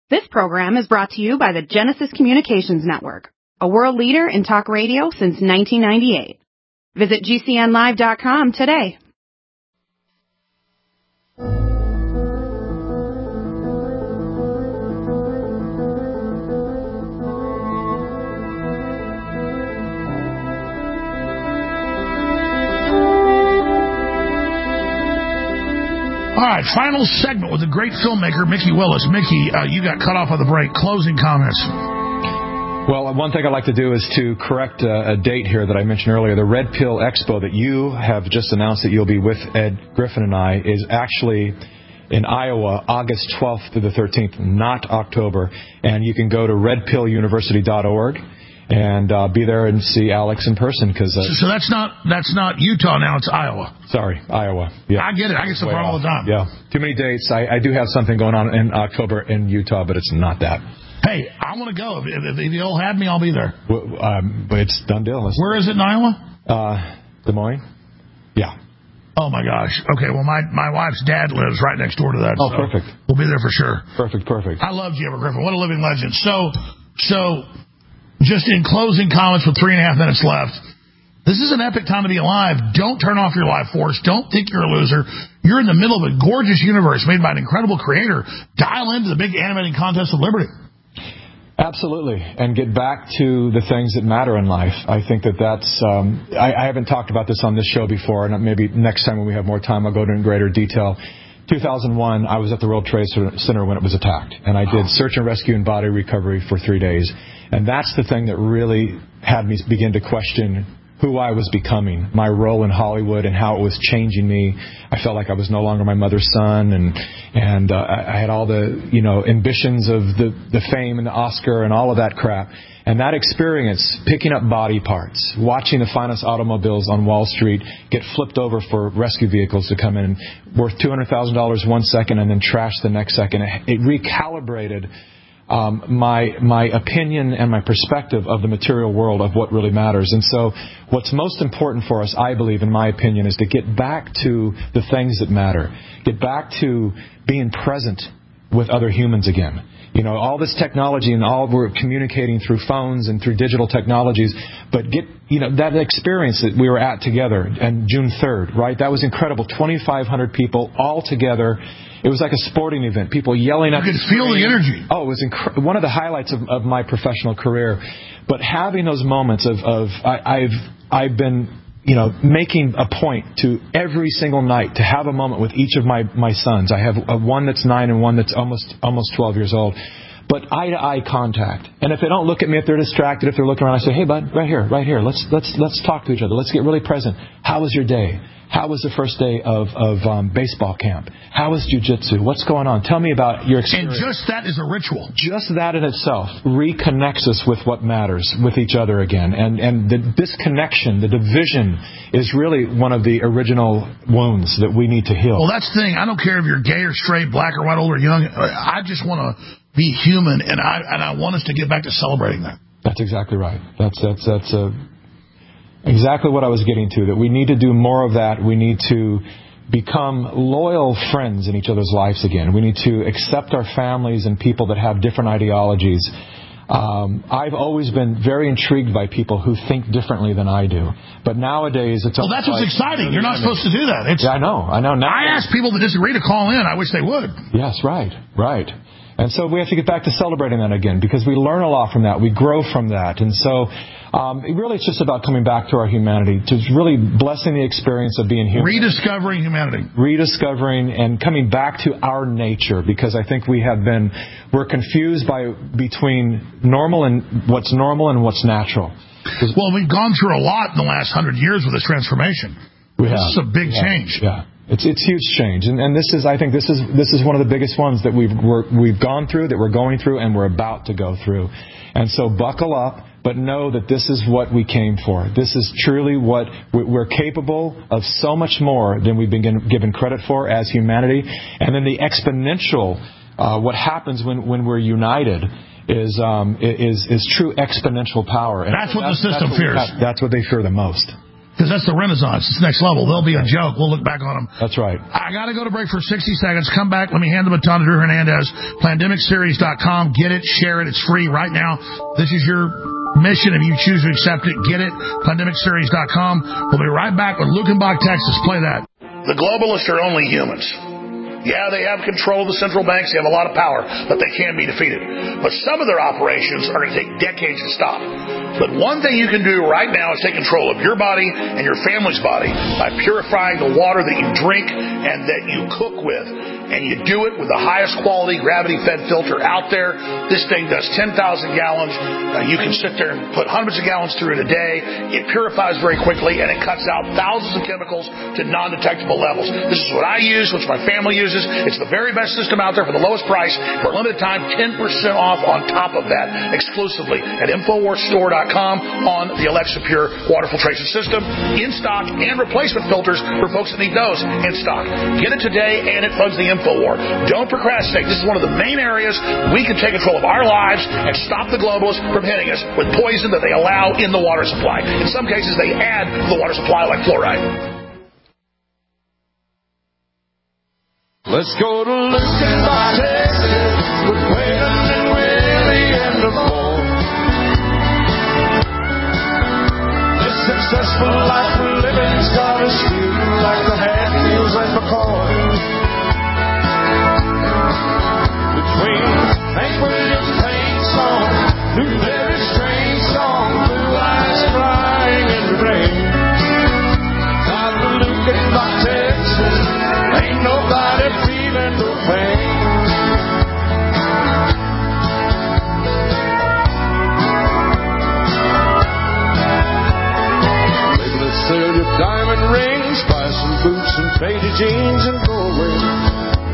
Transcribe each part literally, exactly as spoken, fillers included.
This program is brought to you by the Genesis Communications Network, a world leader in talk radio since nineteen ninety-eight. Visit G C N live dot com today. All right, final segment with the great filmmaker, Mickey Willis. Mickey, uh, you got cut off on the break. Closing comments. Well, one thing I'd like to do is to correct a, a date here that I mentioned earlier. The Red Pill Expo that you have just announced that you'll be with Ed Griffin and I is actually in Iowa, August twelfth through the thirteenth, not October. And you can go to red pill university dot org. And uh, be there and see Alex in person. Cause, uh, so, so that's not that's not Utah now, it's Iowa. Sorry, Iowa. Yeah. I get it. I get stuff all the time. Yeah. Too many dates. I, I do have something going on in October in Utah, but it's not that. Hey, I want to go. If, if, if you'll have me, I'll be there. Well, um, but it's done deal. Let's Where is it in Iowa? Uh, Des Moines. Yeah. Oh, my gosh. Okay, well, my, my wife's dad lives right next door to that. Oh, so perfect. We'll be there for sure. Perfect, perfect. I love Jimmy Griffin. What a living legend. So, so... Just in closing comments with three and a half minutes left, this is an epic time to be alive. Don't turn off your life force. Don't think you're a loser. You're in the middle of a gorgeous universe made by an incredible creator. Dial into the big animating contest of liberty. Absolutely. And get back to the things that matter in life. I think that that's, um, I, I haven't talked about this on this show before, and maybe next time when we have more time, I'll go into in greater detail. two thousand one, I was at the World Trade Center when it was attacked, and I did search and rescue and body recovery for three days. And that's the thing that really had me begin to question who I was becoming, my role in Hollywood and how it was changing me. I felt like I was no longer my mother's son, and and uh, I had all the, you know, ambitions of the, the fame and the Oscar and all of that crap. And that experience, picking up body parts, watching the finest automobiles on Wall Street get flipped over for rescue vehicles to come in, worth two hundred thousand dollars one second and then trashed the next second, it recalibrated Um, my my opinion and my perspective of the material world of what really matters. And so what's most important for us, I believe, in my opinion, is to get back to the things that matter. Get back to being present with other humans again. You know, all this technology and all we're communicating through phones and through digital technologies, but get, you know, that experience that we were at together on June third, right? That was incredible. twenty-five hundred people all together. It was like a sporting event. People yelling at you could feel the energy. Oh, it was inc- one of the highlights of, of my professional career. But having those moments of, of I, I've I've been, you know, making a point to every single night to have a moment with each of my, my sons. I have a, one that's nine and one that's almost almost twelve years old. But eye-to-eye contact. And if they don't look at me, if they're distracted, if they're looking around, I say, hey, bud, right here, right here. Let's let's let's talk to each other. Let's get really present. How was your day? How was the first day of, of um, baseball camp? How was jiu-jitsu? What's going on? Tell me about your experience. And just that is a ritual. Just that in itself reconnects us with what matters, with each other again. And, and the disconnection, the division, is really one of the original wounds that we need to heal. Well, that's the thing. I don't care if you're gay or straight, black or white, old or young. I just want to be human, and I and I want us to get back to celebrating that. That's exactly right. That's that's that's a... Exactly what I was getting to, that we need to do more of that. We need to become loyal friends in each other's lives again. We need to accept our families and people that have different ideologies. Um, I've always been very intrigued by people who think differently than I do. But nowadays, it's... Well, that's what's like, exciting. You're not supposed to do that. It's, yeah, I know. I know. Now, I ask people that disagree to call in. I wish they would. Yes, right, right. And so we have to get back to celebrating that again, because we learn a lot from that. We grow from that. And so um, it really it's just about coming back to our humanity, to really blessing the experience of being human. Rediscovering humanity. Rediscovering and coming back to our nature, because I think we have been, we're confused by between normal and what's normal and what's natural. Well, we've gone through a lot in the last hundred years with this transformation. We this have. is a big yeah. change. Yeah. It's it's huge change, and and this is I think this is this is one of the biggest ones that we've we're, we've gone through, that we're going through, and we're about to go through. And so buckle up, but know that this is what we came for. This is truly what we're capable of, so much more than we've been given credit for as humanity. And then the exponential, uh, what happens when when we're united. Is um is is true exponential power. And that's what that's, the system that's what fears. Have, that's what they fear the most. Because that's the Renaissance. It's next level. They'll be a joke. We'll look back on them. That's right. I got to go to break for sixty seconds. Come back. Let me hand the baton to Drew Hernandez. Plandemic Series dot com. Get it. Share it. It's free right now. This is your mission. If you choose to accept it, get it. Plandemic Series dot com. We'll be right back with Lukenbach, Texas. Play that. The globalists are only humans. Yeah, they have control of the central banks. They have a lot of power, but they can be defeated. But some of their operations are going to take decades to stop. But one thing you can do right now is take control of your body and your family's body by purifying the water that you drink and that you cook with. And you do it with the highest quality gravity-fed filter out there. This thing does ten thousand gallons. Uh, you can sit there and put hundreds of gallons through it a day. It purifies very quickly, and it cuts out thousands of chemicals to non-detectable levels. This is what I use, which my family uses. It's the very best system out there for the lowest price. For a limited time, ten percent off on top of that, exclusively at Infowars Store dot com on the Alexa Pure water filtration system. In stock and replacement filters for folks that need those in stock. Get it today, and it plugs the InfoWar. Don't procrastinate. This is one of the main areas we can take control of our lives and stop the globalists from hitting us with poison that they allow in the water supply. In some cases, they add to the water supply like fluoride. Let's go to Lukenbach, Texas, with Waylon and Willie and the boy. This successful life we're living's got us feeling like the Hatfields and McCoys. Between Hank Williams' paint song, New Very Strange song, Blue Eyes Crying in the Rain. Out of Lukenbach, Texas, ain't nobody feeling no pain. Maybe let's sell your diamond rings, buy some boots and faded jeans and go away.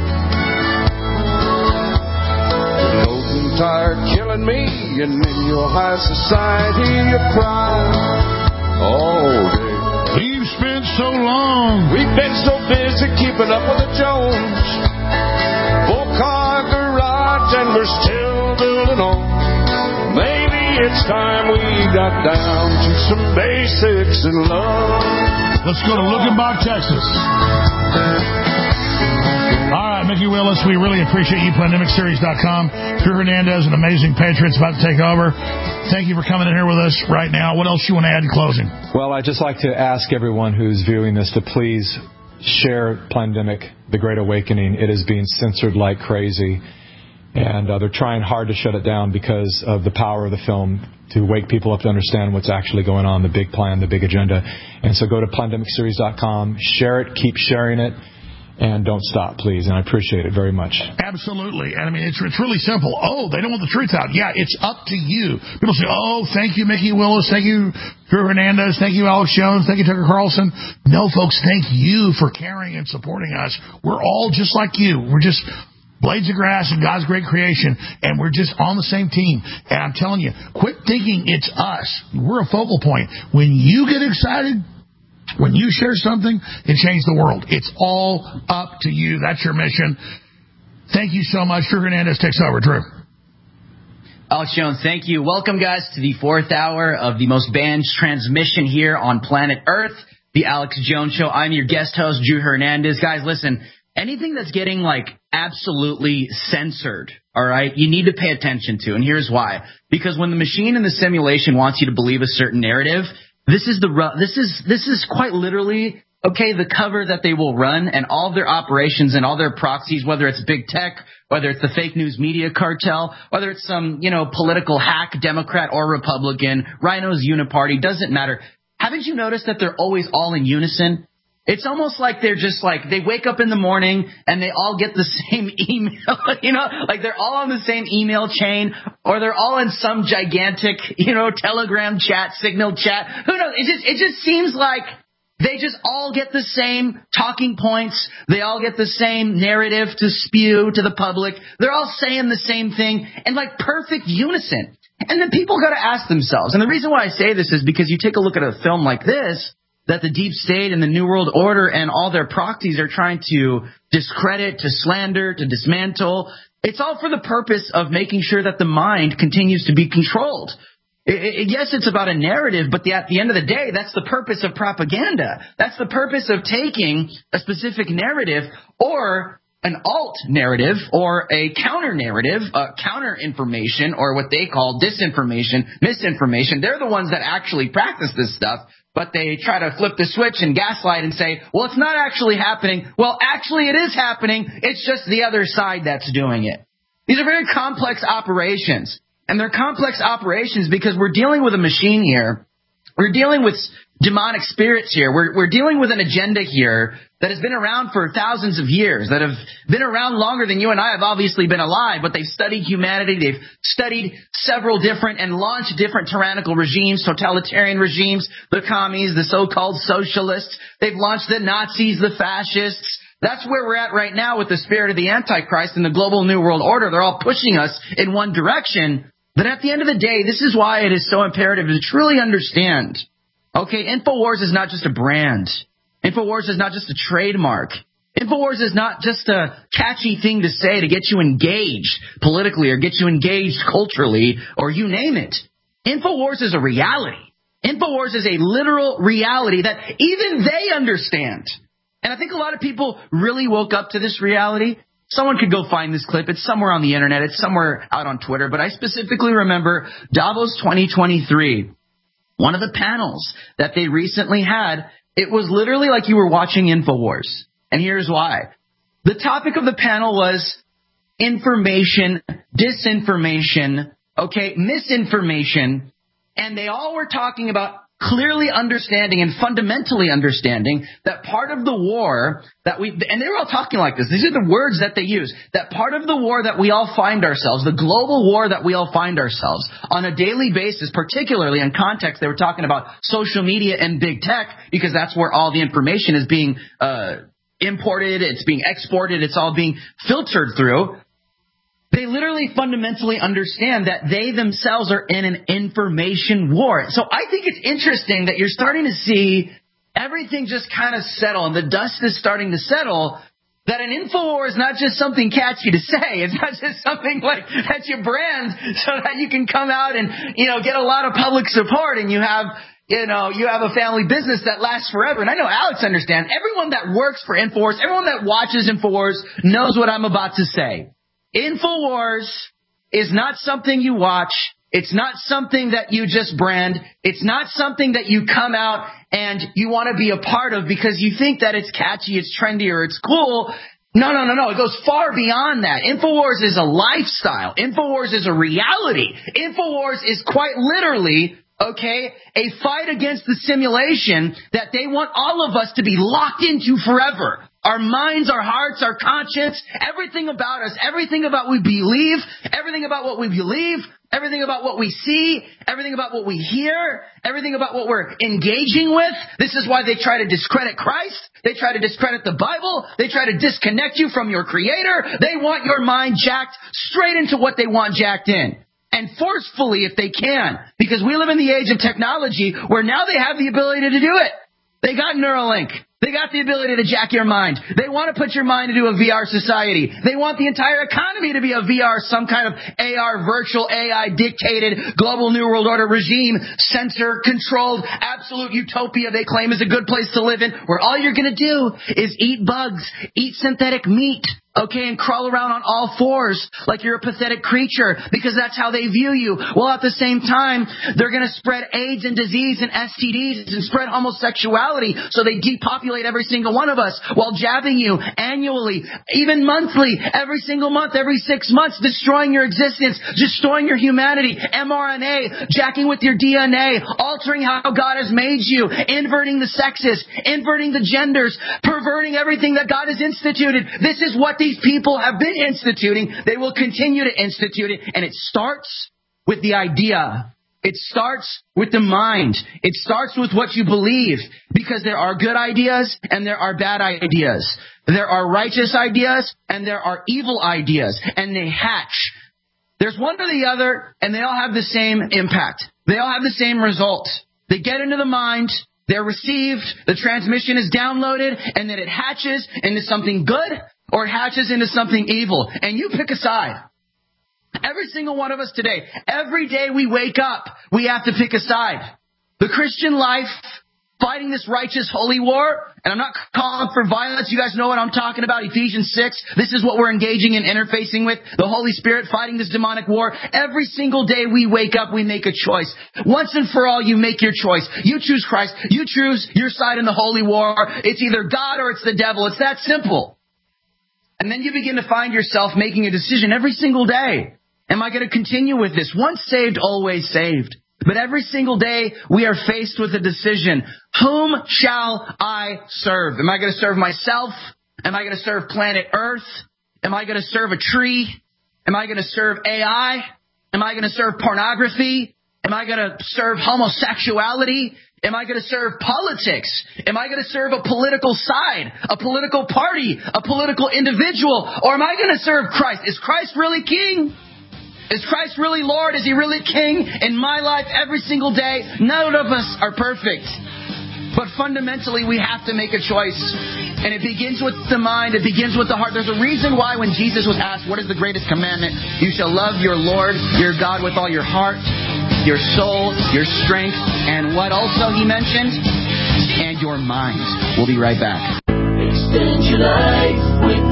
You're old and tired killing me, and in your high society you cry all day. We've spent so long. We've been so busy keeping up with the Jones. Four-car garage and we're still building on. Maybe it's time we got down to some basics in love. Let's go to Lukenbach, Texas. All right, Mickey Willis, we really appreciate you. Plandemic Series dot com. Drew Hernandez, an amazing patriot's about to take over. Thank you for coming in here with us right now. What else you want to add in closing? Well, I'd just like to ask everyone who's viewing this to please share Plandemic, The Great Awakening. It is being censored like crazy, and uh, they're trying hard to shut it down because of the power of the film to wake people up to understand what's actually going on, the big plan, the big agenda. And so go to Plandemic Series dot com, share it, keep sharing it. And don't stop, please. And I appreciate it very much. Absolutely. And I mean, it's it's really simple. Oh, they don't want the truth out. Yeah, it's up to you. People say, oh, thank you, Mickey Willis. Thank you, Drew Hernandez. Thank you, Alex Jones. Thank you, Tucker Carlson. No, folks, thank you for caring and supporting us. We're all just like you. We're just blades of grass in God's great creation, and we're just on the same team. And I'm telling you, quit thinking it's us. We're a focal point. When you get excited, when you share something, it changes the world. It's all up to you. That's your mission. Thank you so much. Drew Hernandez takes over. Drew. Alex Jones, thank you. Welcome, guys, to the fourth hour of the most banned transmission here on planet Earth, the Alex Jones Show. I'm your guest host, Drew Hernandez. Guys, listen, anything that's getting, like, absolutely censored, all right, you need to pay attention to. And here's why. Because when the machine in the simulation wants you to believe a certain narrative, This is the this is this is quite literally, okay, the cover that they will run, and all of their operations and all their proxies, whether it's big tech, whether it's the fake news media cartel, whether it's some, you know, political hack, Democrat or Republican, Rhino's Uniparty, doesn't matter. Haven't you noticed that they're always all in unison? It's almost like they're just like, they wake up in the morning and they all get the same email, you know, like they're all on the same email chain, or they're all in some gigantic, you know, Telegram chat, Signal chat. Who knows? It just, it just seems like they just all get the same talking points. They all get the same narrative to spew to the public. They're all saying the same thing in like perfect unison. And then people got to ask themselves, and the reason why I say this is because you take a look at a film like this, that the deep state and the New World Order and all their proxies are trying to discredit, to slander, to dismantle. It's all for the purpose of making sure that the mind continues to be controlled. It, it, yes, it's about a narrative, but the, at the end of the day, that's the purpose of propaganda. That's the purpose of taking a specific narrative or an alt narrative or a counter narrative, uh, counter information, or what they call disinformation, misinformation. They're the ones that actually practice this stuff, but they try to flip the switch and gaslight and say, well, it's not actually happening. Well, actually it is happening. It's just the other side that's doing it. These are very complex operations, and they're complex operations because we're dealing with a machine here. We're dealing with demonic spirits here. We're, we're dealing with an agenda here that has been around for thousands of years, that have been around longer than you and I have obviously been alive, but they've studied humanity. They've studied several different and launched different tyrannical regimes, totalitarian regimes, the commies, the so-called socialists. They've launched the Nazis, the fascists. That's where we're at right now with the spirit of the Antichrist and the global New World Order. They're all pushing us in one direction. But at the end of the day, this is why it is so imperative to truly understand. Okay, InfoWars is not just a brand. InfoWars is not just a trademark. InfoWars is not just a catchy thing to say to get you engaged politically or get you engaged culturally or you name it. InfoWars is a reality. InfoWars is a literal reality that even they understand. And I think a lot of people really woke up to this reality. Someone could go find this clip. It's somewhere on the internet. It's somewhere out on Twitter. But I specifically remember Davos twenty twenty-three. One of the panels that they recently had, it was literally like you were watching InfoWars. And here's why. The topic of the panel was information, disinformation, okay, misinformation. And they all were talking about clearly understanding and fundamentally understanding that part of the war that we, and they were all talking like this, these are the words that they use, that part of the war that we all find ourselves, the global war that we all find ourselves on a daily basis, particularly in context, they were talking about social media and big tech, because that's where all the information is being uh, imported, it's being exported, it's all being filtered through. They literally fundamentally understand that they themselves are in an information war. So I think it's interesting that you're starting to see everything just kind of settle, and the dust is starting to settle, that an InfoWar is not just something catchy to say. It's not just something like that you brand so that you can come out and, you know, get a lot of public support and you have, you know, you have a family business that lasts forever. And I know Alex understands. Everyone that works for InfoWars, everyone that watches InfoWars knows what I'm about to say. InfoWars is not something you watch. It's not something that you just brand. It's not something that you come out and you want to be a part of because you think that it's catchy, it's trendy, or it's cool. No, no, no, no. It goes far beyond that. InfoWars is a lifestyle. InfoWars is a reality. InfoWars is quite literally, okay, a fight against the simulation that they want all of us to be locked into forever. Our minds, our hearts, our conscience, everything about us, everything about what we believe, everything about what we believe, everything about what we see, everything about what we hear, everything about what we're engaging with. This is why they try to discredit Christ. They try to discredit the Bible. They try to disconnect you from your Creator. They want your mind jacked straight into what they want jacked in. And forcefully if they can. Because we live in the age of technology where now they have the ability to do it. They got Neuralink. They got the ability to jack your mind. They want to put your mind into a V R society. They want the entire economy to be a V R, some kind of A R, virtual A I dictated global New World Order regime, censor, controlled, absolute utopia they claim is a good place to live in, where all you're going to do is eat bugs, eat synthetic meat, okay, and crawl around on all fours like you're a pathetic creature because that's how they view you. Well, at the same time, they're going to spread AIDS and disease and S T Ds and spread homosexuality so they depopulate every single one of us while jabbing you annually, even monthly, every single month, every six months, destroying your existence, destroying your humanity, M R N A, jacking with your D N A, altering how God has made you, inverting the sexes, inverting the genders, perverting everything that God has instituted. This is what these people have been instituting. They will continue to institute it. And it starts with the idea. It starts with the mind. It starts with what you believe. Because there are good ideas and there are bad ideas. There are righteous ideas and there are evil ideas. And they hatch. There's one or the other and they all have the same impact. They all have the same result. They get into the mind. They're received. The transmission is downloaded. And then it hatches into something good. Or it hatches into something evil. And you pick a side. Every single one of us today, every day we wake up, we have to pick a side. The Christian life, fighting this righteous holy war, and I'm not calling for violence. You guys know what I'm talking about. Ephesians six. This is what we're engaging and interfacing with. The Holy Spirit fighting this demonic war. Every single day we wake up, we make a choice. Once and for all, you make your choice. You choose Christ. You choose your side in the holy war. It's either God or it's the devil. It's that simple. And then you begin to find yourself making a decision every single day. Am I going to continue with this? Once saved, always saved. But every single day, we are faced with a decision. Whom shall I serve? Am I going to serve myself? Am I going to serve planet Earth? Am I going to serve a tree? Am I going to serve A I? Am I going to serve pornography? Am I going to serve homosexuality? Am I going to serve politics? Am I going to serve a political side, a political party, a political individual? Or am I going to serve Christ? Is Christ really king? Is Christ really Lord? Is He really King in my life every single day? None of us are perfect. But fundamentally, we have to make a choice. And it begins with the mind. It begins with the heart. There's a reason why when Jesus was asked, what is the greatest commandment? You shall love your Lord, your God, with all your heart, your soul, your strength, and what also He mentioned? And your mind. We'll be right back. Extend your life with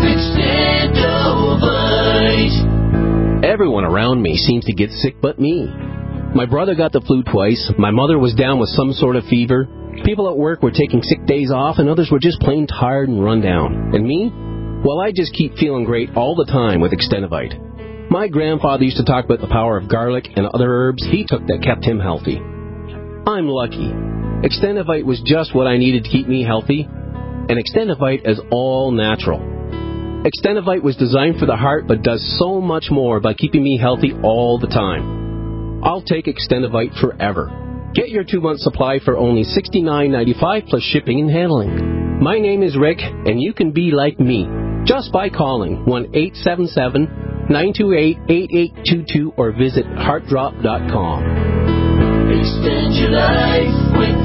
Extendovite. Everyone around me seems to get sick but me. My brother got the flu twice. My mother was down with some sort of fever. People at work were taking sick days off, and others were just plain tired and run down. And me? Well, I just keep feeling great all the time with Extendovite. My grandfather used to talk about the power of garlic and other herbs he took that kept him healthy. I'm lucky. Extendovite was just what I needed to keep me healthy, and Extendovite is all natural. Extendovite was designed for the heart, but does so much more by keeping me healthy all the time. I'll take Extendovite forever. Get your two-month supply for only sixty-nine ninety-five plus shipping and handling. My name is Rick, and you can be like me just by calling one eight seven seven, nine two eight, eight eight two two or visit heart drop dot com. Extend your life with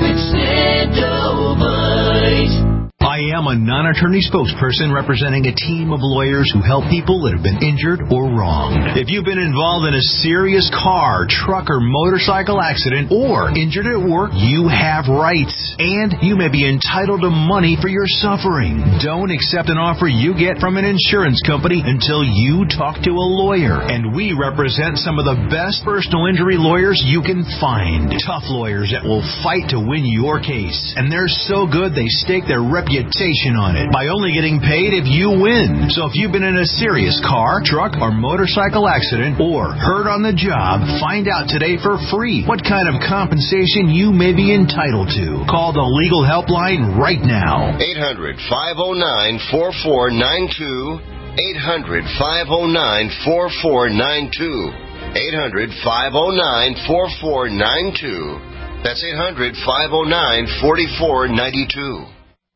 Extendovite. I am a non-attorney spokesperson representing a team of lawyers who help people that have been injured or wronged. If you've been involved in a serious car, truck, or motorcycle accident, or injured at work, you have rights, and you may be entitled to money for your suffering. Don't accept an offer you get from an insurance company until you talk to a lawyer, and we represent some of the best personal injury lawyers you can find. Tough lawyers that will fight to win your case, and they're so good they stake their reputation on it by only getting paid if you win. So if you've been in a serious car, truck, or motorcycle accident or hurt on the job, find out today for free what kind of compensation you may be entitled to. Call the legal helpline right now. eight hundred, five oh nine, four four nine two. eight hundred, five oh nine, four four nine two. eight hundred, five oh nine, four four nine two. That's eight hundred, five oh nine, four four nine two.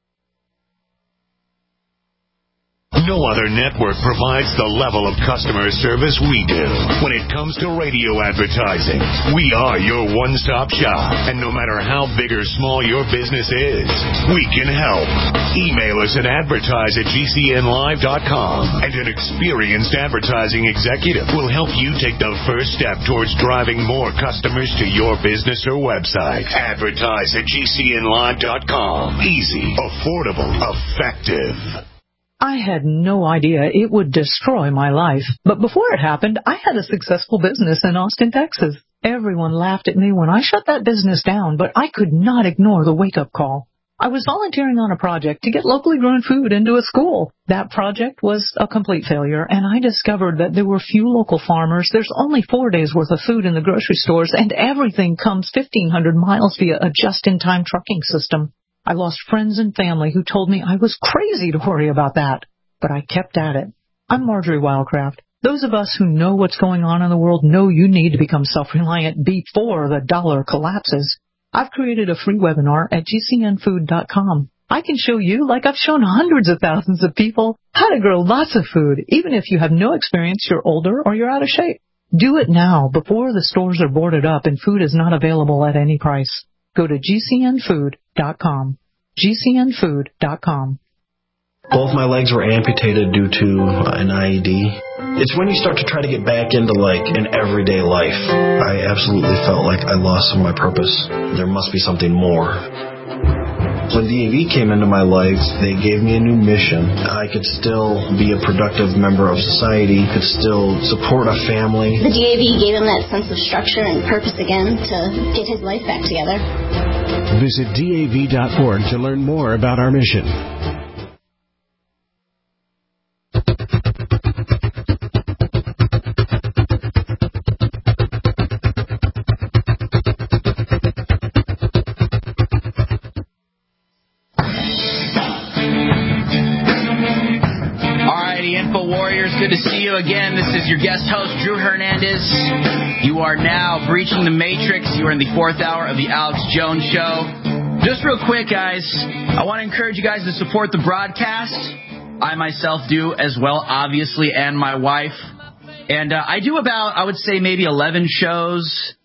No other network provides the level of customer service we do. When it comes to radio advertising, we are your one-stop shop. And no matter how big or small your business is, we can help. Email us at advertise at G C N live dot com, and an experienced advertising executive will help you take the first step towards driving more customers to your business or website. Advertise at G C N live dot com. Easy, affordable, effective. I had no idea it would destroy my life. But before it happened, I had a successful business in Austin, Texas. Everyone laughed at me when I shut that business down, but I could not ignore the wake-up call. I was volunteering on a project to get locally grown food into a school. That project was a complete failure, and I discovered that there were few local farmers. There's only four days' worth of food in the grocery stores, and everything comes fifteen hundred miles via a just-in-time trucking system. I lost friends and family who told me I was crazy to worry about that, but I kept at it. I'm Marjorie Wildcraft. Those of us who know what's going on in the world know you need to become self-reliant before the dollar collapses. I've created a free webinar at G C N food dot com. I can show you, like I've shown hundreds of thousands of people, how to grow lots of food, even if you have no experience, you're older, or you're out of shape. Do it now before the stores are boarded up and food is not available at any price. Go to G C N food dot com. G C N food dot com. Both my legs were amputated due to an I E D. It's when you start to try to get back into, like, an everyday life. I absolutely felt like I lost some of my purpose. There must be something more. When D A V came into my life, they gave me a new mission. I could still be a productive member of society, could still support a family. The D A V gave him that sense of structure and purpose again to get his life back together. Visit D A V dot org to learn more about our mission. Good to see you again. This is your guest host, Drew Hernandez. You are now breaching the matrix. You are in the fourth hour of the Alex Jones Show. Just real quick, guys, I want to encourage you guys to support the broadcast. I myself do as well, obviously, and my wife. And uh, I do about, I would say, maybe eleven shows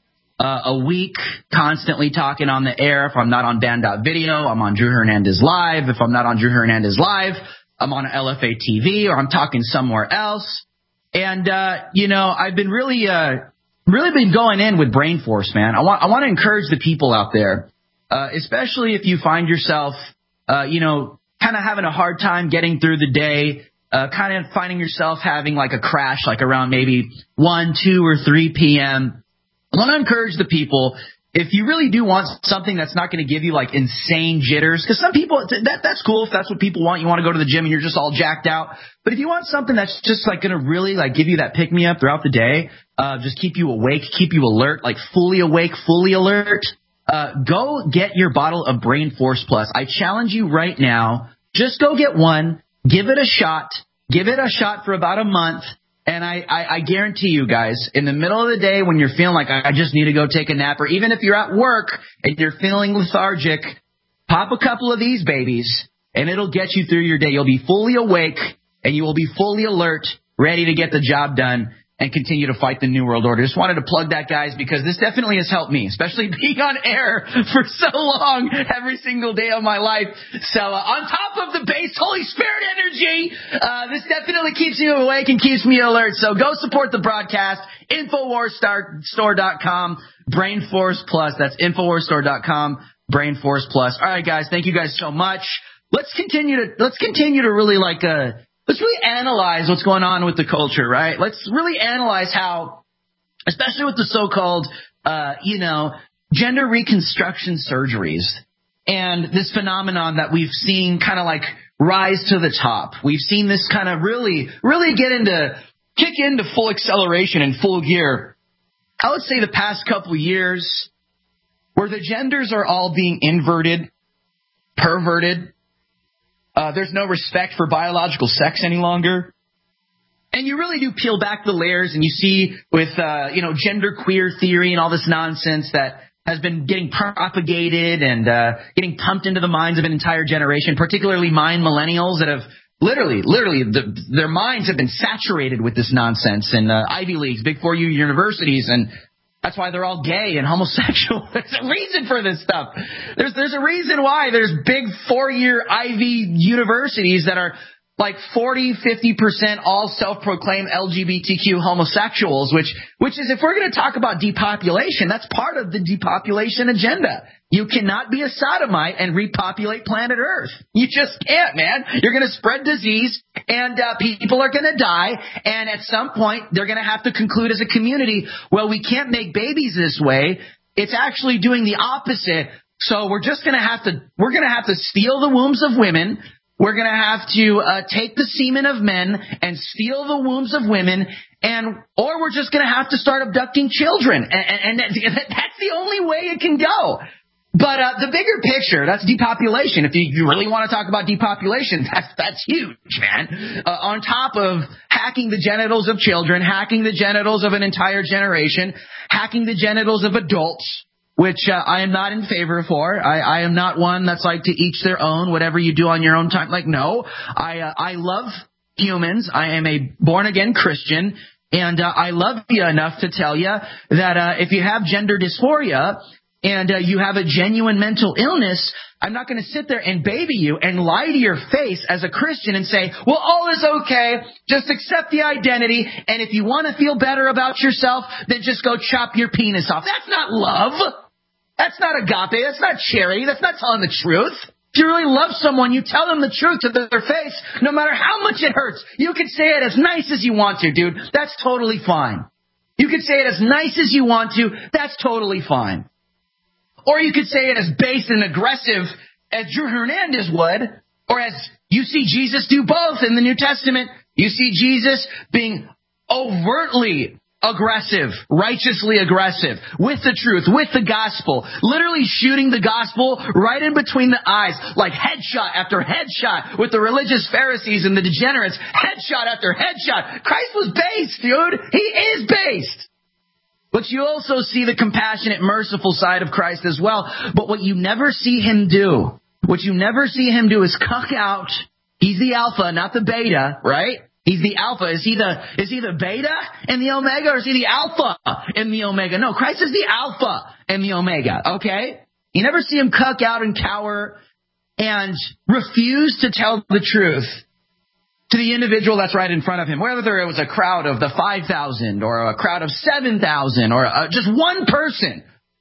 uh, a week, constantly talking on the air. If I'm not on Band dot Video, I'm on Drew Hernandez Live. If I'm not on Drew Hernandez Live, I'm on L F A T V, or I'm talking somewhere else. And, uh, you know, I've been really, uh, really been going in with Brain Force, man. I want, I want to encourage the people out there, uh, especially if you find yourself, uh, you know, kind of having a hard time getting through the day, uh, kind of finding yourself having like a crash, like around maybe one, two, or three p.m. I want to encourage the people, if you really do want something that's not going to give you like insane jitters, because some people, that that's cool if that's what people want. You want to go to the gym and you're just all jacked out. But if you want something that's just like going to really like give you that pick me up throughout the day, uh, just keep you awake, keep you alert, like fully awake, fully alert, uh, go get your bottle of Brain Force Plus. I challenge you right now, just go get one, give it a shot, give it a shot for about a month. And I, I, I guarantee you guys, in the middle of the day when you're feeling like I just need to go take a nap, or even if you're at work and you're feeling lethargic, pop a couple of these babies and it'll get you through your day. You'll be fully awake and you will be fully alert, ready to get the job done and continue to fight the New World Order. Just wanted to plug that, guys, because this definitely has helped me, especially being on air for so long every single day of my life. So uh, on top of the base Holy Spirit energy, uh, this definitely keeps you awake and keeps me alert. So go support the broadcast, Infowars Store dot com, Brain Force Plus. That's Infowars Store dot com, Brain Force Plus. All right, guys, thank you guys so much. Let's continue to let's continue to really like uh Let's really analyze what's going on with the culture, right? Let's really analyze how, especially with the so-called, uh, you know, gender reconstruction surgeries and this phenomenon that we've seen kind of like rise to the top. We've seen this kind of really, really get into, kick into full acceleration and full gear. I would say the past couple years where the genders are all being inverted, perverted. Uh, there's no respect for biological sex any longer. And you really do peel back the layers and you see with, uh, you know, gender queer theory and all this nonsense that has been getting propagated and uh, getting pumped into the minds of an entire generation, particularly mind millennials that have literally, literally, the, their minds have been saturated with this nonsense in uh, Ivy Leagues, Big Four U universities, and that's why they're all gay and homosexual. There's a reason for this stuff. There's there's a reason why there's big four-year Ivy universities that are like forty, fifty percent all self-proclaimed L G B T Q homosexuals, which which is, if we're going to talk about depopulation, that's part of the depopulation agenda. You cannot be a sodomite and repopulate planet Earth. You just can't, man. You're going to spread disease, and uh, people are going to die, and at some point, they're going to have to conclude as a community, well, we can't make babies this way. It's actually doing the opposite, so we're just going to have to, we're going to have to steal the wombs of women. We're going to have to uh, take the semen of men and steal the wombs of women, and or we're just going to have to start abducting children, and, and, and that's the only way it can go. But uh, the bigger picture, that's depopulation. If you, you really want to talk about depopulation, that's that's huge, man. Uh, on top of hacking the genitals of children, hacking the genitals of an entire generation, hacking the genitals of adults, which uh, I am not in favor for. I, I am not one that's like to each their own, whatever you do on your own time. Like, no, I uh, I love humans. I am a born-again Christian, and uh, I love you enough to tell you that uh, if you have gender dysphoria, and uh, you have a genuine mental illness, I'm not going to sit there and baby you and lie to your face as a Christian and say, well, all is okay. Just accept the identity. And if you want to feel better about yourself, then just go chop your penis off. That's not love. That's not agape. That's not charity. That's not telling the truth. If you really love someone, you tell them the truth to their face, no matter how much it hurts. You can say it as nice as you want to, dude. That's totally fine. You can say it as nice as you want to. That's totally fine. Or you could say it as base and aggressive as Drew Hernandez would, or as you see Jesus do both in the New Testament. You see Jesus being overtly aggressive, righteously aggressive, with the truth, with the gospel, literally shooting the gospel right in between the eyes, like headshot after headshot with the religious Pharisees and the degenerates, headshot after headshot. Christ was based, dude. He is based. But you also see the compassionate, merciful side of Christ as well. But what you never see him do, what you never see him do is cuck out. He's the alpha, not the beta, right? He's the alpha. Is he the, is he the beta and the omega, or is he the alpha and the omega? No, Christ is the alpha and the omega, okay? You never see him cuck out and cower and refuse to tell the truth to the individual that's right in front of him, whether it was a crowd of the five thousand or a crowd of seven thousand or uh, just one person,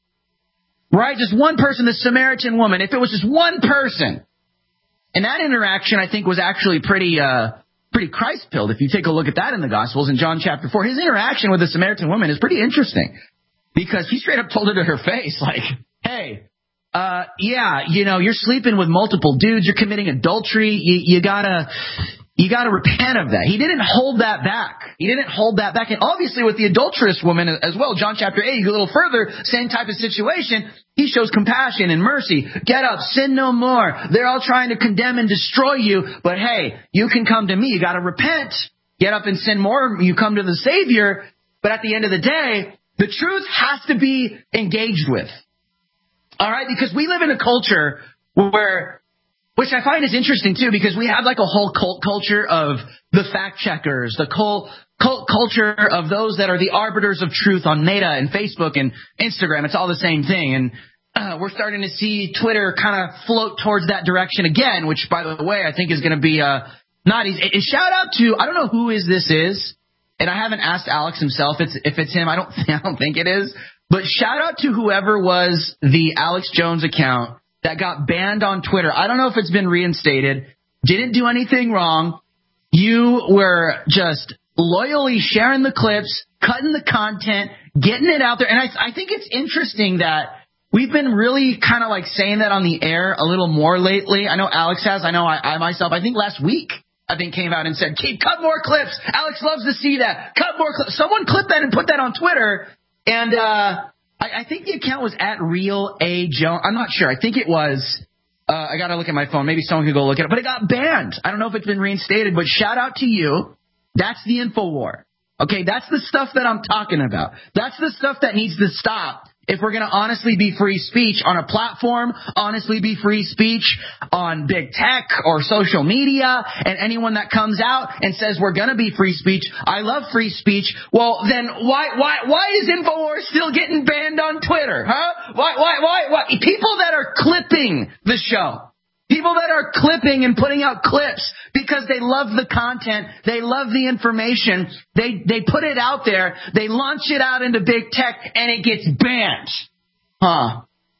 right? Just one person, the Samaritan woman. If it was just one person. And that interaction, I think, was actually pretty uh, pretty Christ-pilled. If you take a look at that in the Gospels in John chapter four, his interaction with the Samaritan woman is pretty interesting because he straight up told her to her face, like, hey, uh, yeah, you know, you're sleeping with multiple dudes. You're committing adultery. You, you gotta... You got to repent of that. He didn't hold that back. He didn't hold that back. And obviously with the adulterous woman as well, John chapter eight, you go a little further, same type of situation. He shows compassion and mercy. Get up, sin no more. They're all trying to condemn and destroy you. But hey, you can come to me. You got to repent. Get up and sin more. You come to the Savior. But at the end of the day, the truth has to be engaged with. All right? Because we live in a culture where... Which I find is interesting, too, because we have like a whole cult culture of the fact checkers, the cult, cult culture of those that are the arbiters of truth on Meta and Facebook and Instagram. It's all the same thing. And uh, we're starting to see Twitter kind of float towards that direction again, which, by the way, I think is going to be uh, not easy. And shout out to, I don't know who is this is, and I haven't asked Alex himself if it's, if it's him. I don't, I don't think it is. But shout out to whoever was the Alex Jones account that got banned on Twitter. I don't know if it's been reinstated. Didn't do anything wrong. You were just loyally sharing the clips, cutting the content, getting it out there. And I, I think it's interesting that we've been really kind of like saying that on the air a little more lately. I know Alex has. I know I, I myself, I think last week, I think came out and said, keep cut more clips. Alex loves to see that. Cut more clips. Someone clipped that and put that on Twitter. And, uh, I think the account was at Real A Jones. I'm not sure. I think it was. Uh, I got to look at my phone. Maybe someone could go look at it. But it got banned. I don't know if it's been reinstated. But shout out to you. That's the info war. Okay, that's the stuff that I'm talking about. That's the stuff that needs to stop if we're going to honestly be free speech on a platform, honestly be free speech on big tech or social media, and anyone that comes out and says we're going to be free speech, I love free speech, well, then why why why is InfoWars still getting banned on Twitter, huh? Why, why, why, why? People that are clipping the show, people that are clipping and putting out clips because they love the content, they love the information, they they put it out there, they launch it out into big tech, and it gets banned. Huh.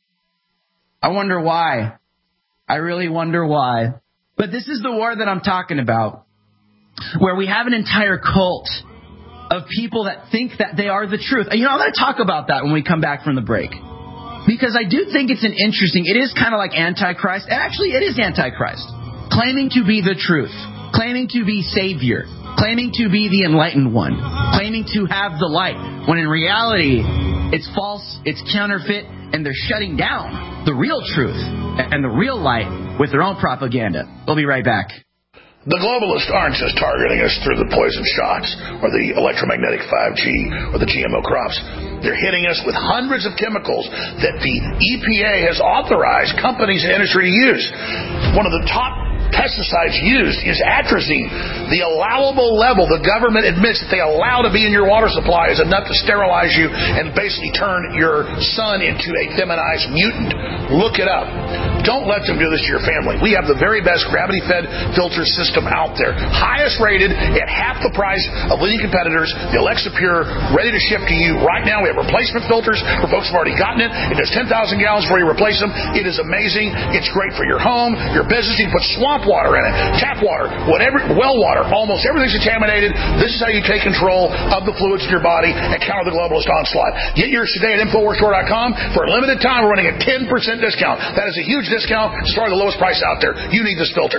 I wonder why. I really wonder why. But this is the war that I'm talking about, where we have an entire cult of people that think that they are the truth. And, you know, I'm going to talk about that when we come back from the break. Because I do think it's an interesting, it is kind of like Antichrist, and actually it is Antichrist, claiming to be the truth, claiming to be Savior, claiming to be the enlightened one, claiming to have the light, when in reality it's false, it's counterfeit, and they're shutting down the real truth and the real light with their own propaganda. We'll be right back. The globalists aren't just targeting us through the poison shots or the electromagnetic five G or the G M O crops. They're hitting us with hundreds of chemicals that the E P A has authorized companies and industry to use. One of the top pesticides used is atrazine. The allowable level the government admits that they allow to be in your water supply is enough to sterilize you and basically turn your son into a feminized mutant. Look it up. Don't let them do this to your family. We have the very best gravity-fed filter system out there. Highest rated at half the price of leading competitors. The Alexa Pure, ready to ship to you right now. We have replacement filters for folks who've already gotten it. It does ten thousand gallons before you replace them. It is amazing. It's great for your home, your business. You can put swamp water in it, tap water, whatever, well water. Almost everything's contaminated. This is how you take control of the fluids in your body and counter the globalist onslaught. Get yours today at Infowars Store dot com. For a limited time, we're running a ten percent discount. That is a huge discount. It's probably the lowest price out there. You need this filter.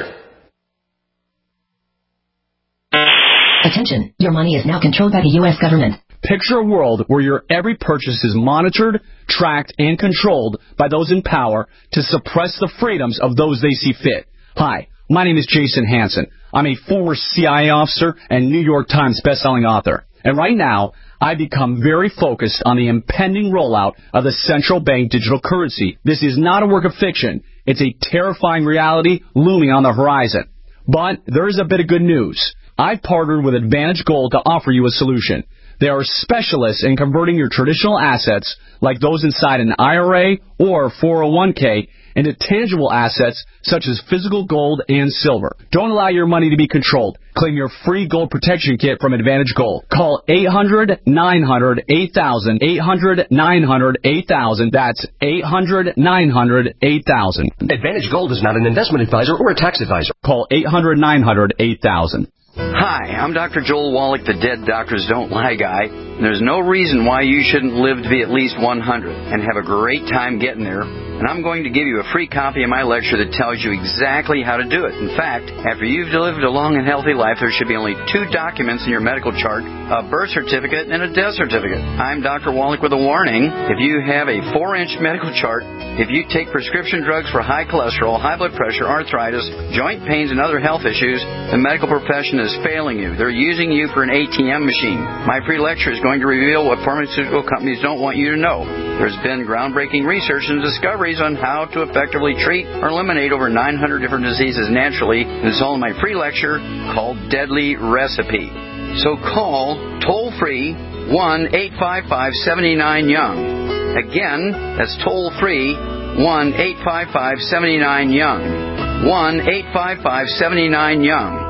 Attention, your money is now controlled by the U S government. Picture a world where your every purchase is monitored, tracked, and controlled by those in power to suppress the freedoms of those they see fit. Hi, my name is Jason Hansen. I'm a former C I A officer and New York Times bestselling author. And right now, I've become very focused on the impending rollout of the central bank digital currency. This is not a work of fiction. It's a terrifying reality looming on the horizon. But there is a bit of good news. I've partnered with Advantage Gold to offer you a solution. They are specialists in converting your traditional assets, like those inside an I R A or four oh one k, into tangible assets such as physical gold and silver. Don't allow your money to be controlled. Claim your free gold protection kit from Advantage Gold. Call eight hundred, nine hundred, eight thousand, eight hundred, nine hundred, eight thousand. That's eight hundred, nine hundred, eight thousand. Advantage Gold is not an investment advisor or a tax advisor. Call eight hundred, nine hundred, eight thousand. Hi, I'm Doctor Joel Wallach, the Dead Doctors Don't Lie guy. There's no reason why you shouldn't live to be at least one hundred and have a great time getting there. And I'm going to give you a free copy of my lecture that tells you exactly how to do it. In fact, after you've lived a long and healthy life, there should be only two documents in your medical chart, a birth certificate and a death certificate. I'm Doctor Wallach with a warning. If you have a four-inch medical chart, if you take prescription drugs for high cholesterol, high blood pressure, arthritis, joint pains, and other health issues, the medical profession is failing you. They're using you for an A T M machine. My free lecture is going to reveal what pharmaceutical companies don't want you to know. There's been groundbreaking research and discoveries on how to effectively treat or eliminate over nine hundred different diseases naturally. It's all in my free lecture called Deadly Recipe. So call toll-free one eight five five, seven nine, young. Again, that's toll-free one eight five five, seven nine, young. one eight five five, seven nine, young.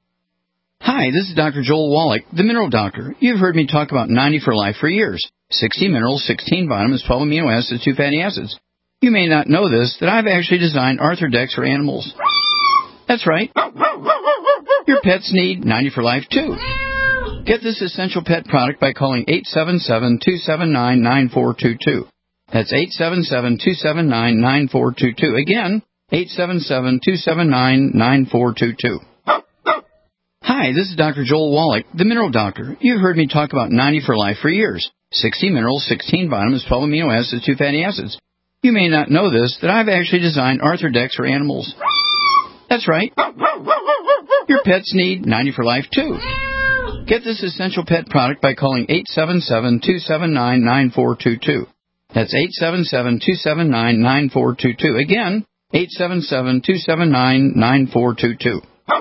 Hi, this is Doctor Joel Wallach, the Mineral Doctor. You've heard me talk about ninety for Life for years. sixty minerals, sixteen vitamins, twelve amino acids, two fatty acids. You may not know this, that I've actually designed Arthrodex for animals. That's right. Your pets need ninety for Life, too. Get this essential pet product by calling eight seven seven, two seven nine, nine four two two. That's eight seven seven, two seven nine, nine four two two. Again, eight seven seven, two seven nine, nine four two two. Hi, this is Doctor Joel Wallach, the Mineral Doctor. You've heard me talk about ninety for Life for years. sixty minerals, sixteen vitamins, twelve amino acids, two fatty acids. You may not know this, that I've actually designed Arthrodex for animals. That's right. Your pets need ninety for Life, too. Get this essential pet product by calling eight seven seven, two seven nine, nine four two two. That's eight seven seven, two seven nine, nine four two two. Again, eight seven seven, two seven nine, nine four two two.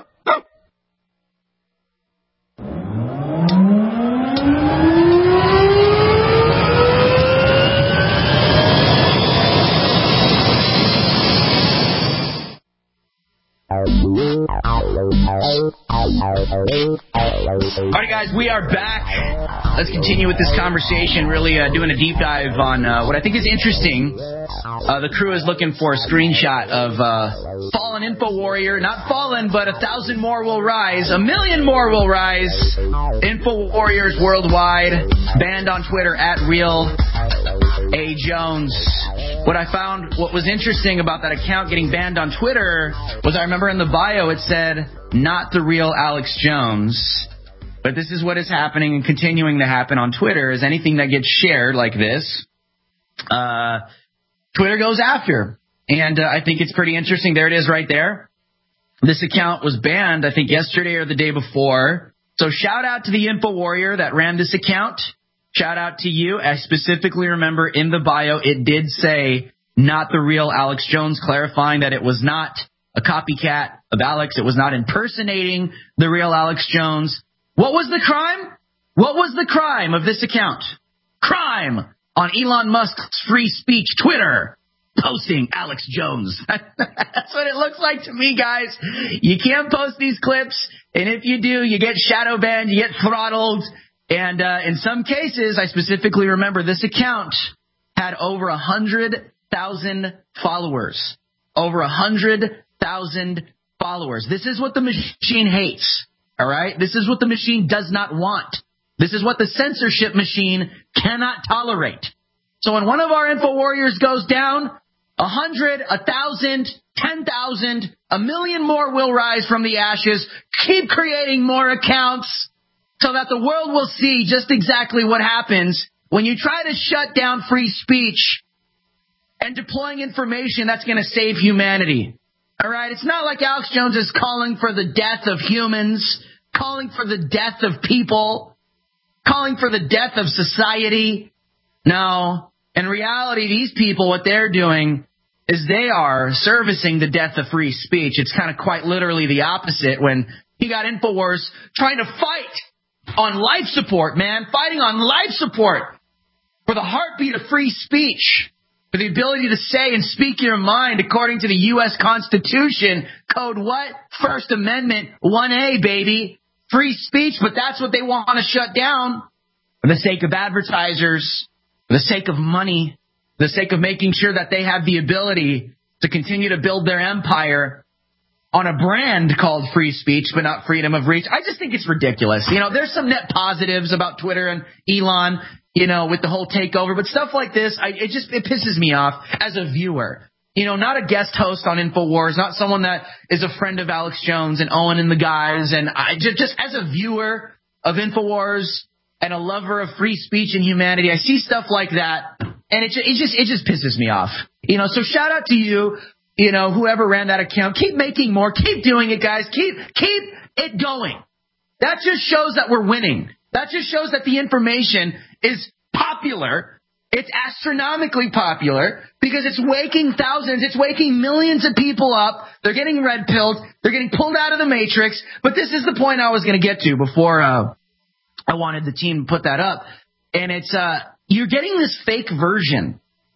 All right, guys, we are back. Let's continue with this conversation, really uh, doing a deep dive on uh, what I think is interesting. Uh, the crew is looking for a screenshot of uh, fallen info warrior. Not fallen, but a thousand more will rise. A million more will rise. Info warriors worldwide. Banned on Twitter at Real A. Jones. What I found, what was interesting about that account getting banned on Twitter was I remember in the bio it said, not the real Alex Jones. But this is what is happening and continuing to happen on Twitter is anything that gets shared like this, uh, Twitter goes after. And uh, I think it's pretty interesting. There it is right there. This account was banned, I think, yesterday or the day before. So shout out to the Info Warrior that ran this account. Shout out to you. I specifically remember in the bio it did say not the real Alex Jones, clarifying that it was not a copycat of Alex. It was not impersonating the real Alex Jones. What was the crime? What was the crime of this account? Crime on Elon Musk's free speech Twitter. Posting Alex Jones. That's what it looks like to me, guys. You can't post these clips, and if you do, you get shadow banned, you get throttled, and uh, in some cases, I specifically remember this account had over one hundred thousand followers. Over one hundred thousand followers. This is what the machine hates, all right? This is what the machine does not want. This is what the censorship machine cannot tolerate. So when one of our info warriors goes down, a hundred, a thousand, ten thousand, a million more will rise from the ashes. Keep creating more accounts so that the world will see just exactly what happens when you try to shut down free speech and deploying information that's going to save humanity. All right? It's not like Alex Jones is calling for the death of humans, calling for the death of people, calling for the death of society. No. In reality, these people, what they're doing is they are servicing the death of free speech. It's kind of quite literally the opposite when you got InfoWars trying to fight on life support, man, fighting on life support for the heartbeat of free speech, for the ability to say and speak your mind according to the U S Constitution. Code what? First Amendment, one A, baby. Free speech, but that's what they want to shut down for the sake of advertisers, for the sake of money, for the sake of making sure that they have the ability to continue to build their empire on a brand called free speech, but not freedom of reach. I just think it's ridiculous. You know, there's some net positives about Twitter and Elon, you know, with the whole takeover, but stuff like this, I, it just, it pisses me off as a viewer. You know, not a guest host on InfoWars, not someone that is a friend of Alex Jones and Owen and the guys, and I just, just as a viewer of InfoWars and a lover of free speech and humanity, I see stuff like that, and it, it just, it just pisses me off. You know, so shout out to you. You know, whoever ran that account, keep making more. Keep doing it, guys. Keep keep it going. That just shows that we're winning. That just shows that the information is popular. It's astronomically popular because it's waking thousands. It's waking millions of people up. They're getting red pilled. They're getting pulled out of the matrix. But this is the point I was going to get to before uh, I wanted the team to put that up. And it's uh, you're getting this fake version.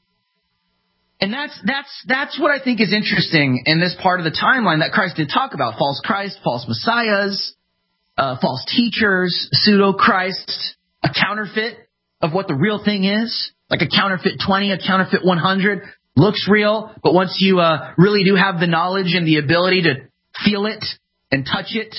And that's that's that's what I think is interesting in this part of the timeline that Christ did talk about. False Christ, false messiahs, uh, false teachers, pseudo-Christ, a counterfeit of what the real thing is, like a counterfeit twenty, a counterfeit one hundred, looks real, but once you uh, really do have the knowledge and the ability to feel it and touch it,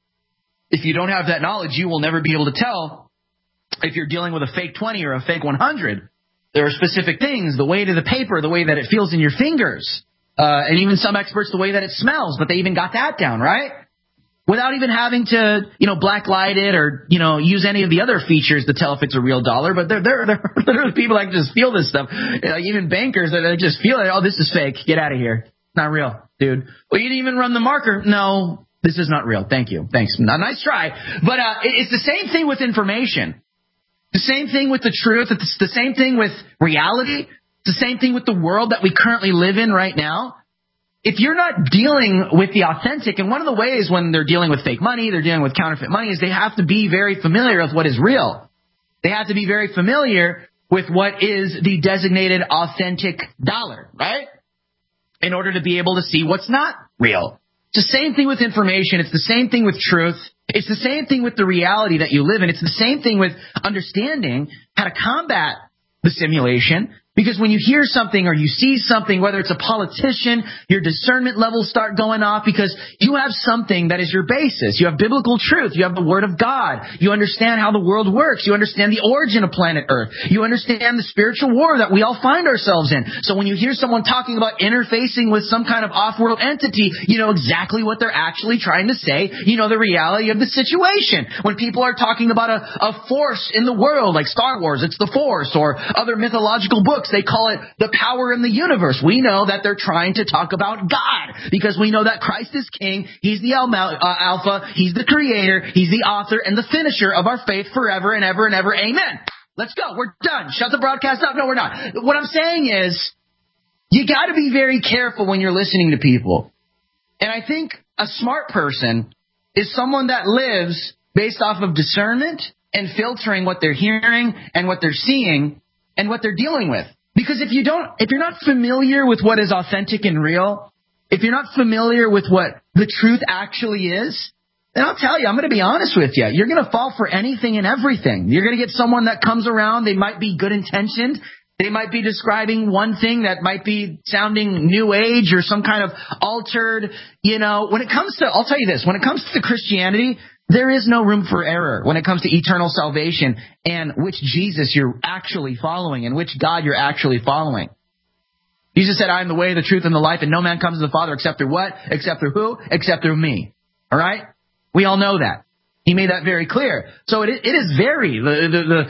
if you don't have that knowledge, you will never be able to tell if you're dealing with a fake twenty or a fake one hundred. There are specific things, the weight of the paper, the way that it feels in your fingers, uh, and even some experts, the way that it smells, but they even got that down, right? Without even having to, you know, black light it or, you know, use any of the other features to tell if it's a real dollar, but there, there, there are literally people that can just feel this stuff. Like even bankers that just feel it. Oh, this is fake. Get out of here. Not real, dude. Well, you didn't even run the marker. No, this is not real. Thank you. Thanks. A nice try. But uh, it's the same thing with information. The same thing with the truth. It's the same thing with reality. It's the same thing with the world that we currently live in right now. If you're not dealing with the authentic, and one of the ways when they're dealing with fake money, they're dealing with counterfeit money, is they have to be very familiar with what is real. They have to be very familiar with what is the designated authentic dollar, right? In order to be able to see what's not real. It's the same thing with information. It's the same thing with truth. It's the same thing with the reality that you live in. It's the same thing with understanding how to combat the simulation. Because when you hear something or you see something, whether it's a politician, your discernment levels start going off because you have something that is your basis. You have biblical truth. You have the Word of God. You understand how the world works. You understand the origin of planet Earth. You understand the spiritual war that we all find ourselves in. So when you hear someone talking about interfacing with some kind of off-world entity, you know exactly what they're actually trying to say. You know the reality of the situation. When people are talking about a, a force in the world, like Star Wars, it's the Force, or other mythological books, they call it the power in the universe. We know that they're trying to talk about God because we know that Christ is King. He's the Alpha. He's the Creator. He's the author and the finisher of our faith forever and ever and ever. Amen. Let's go. We're done. Shut the broadcast up. No, we're not. What I'm saying is you got to be very careful when you're listening to people. And I think A smart person is someone that lives based off of discernment and filtering what they're hearing and what they're seeing and what they're dealing with. Because if you don't, if you're not familiar with what is authentic and real, if you're not familiar with what the truth actually is, then I'll tell you, I'm going to be honest with you. You're going to fall for anything and everything. You're going to get someone that comes around. They might be good intentioned. They might be describing one thing that might be sounding new age or some kind of altered, you know, when it comes to, I'll tell you this, when it comes to Christianity, there is no room for error when it comes to eternal salvation and which Jesus you're actually following and which God you're actually following. Jesus said, I am the way, the truth, and the life, and no man comes to the Father except through what? Except through who? Except through me. All right? We all know that. He made that very clear. So it, it is very, the, the, the,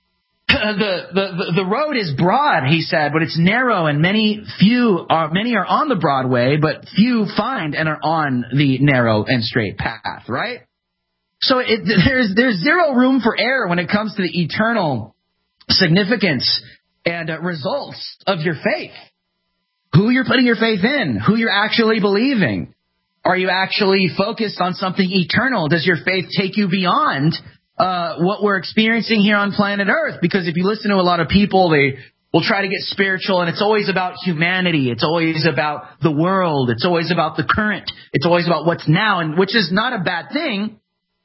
the, the, the road is broad, he said, but it's narrow, and many few are, many are on the broad way, but few find and are on the narrow and straight path, right? So it, there's, there's zero room for error when it comes to the eternal significance and uh, results of your faith. Who you're putting your faith in, who you're actually believing. Are you actually focused on something eternal? Does your faith take you beyond uh, what we're experiencing here on planet Earth? Because if you listen to a lot of people, they will try to get spiritual, and it's always about humanity. It's always about the world. It's always about the current. It's always about what's now, and which is not a bad thing.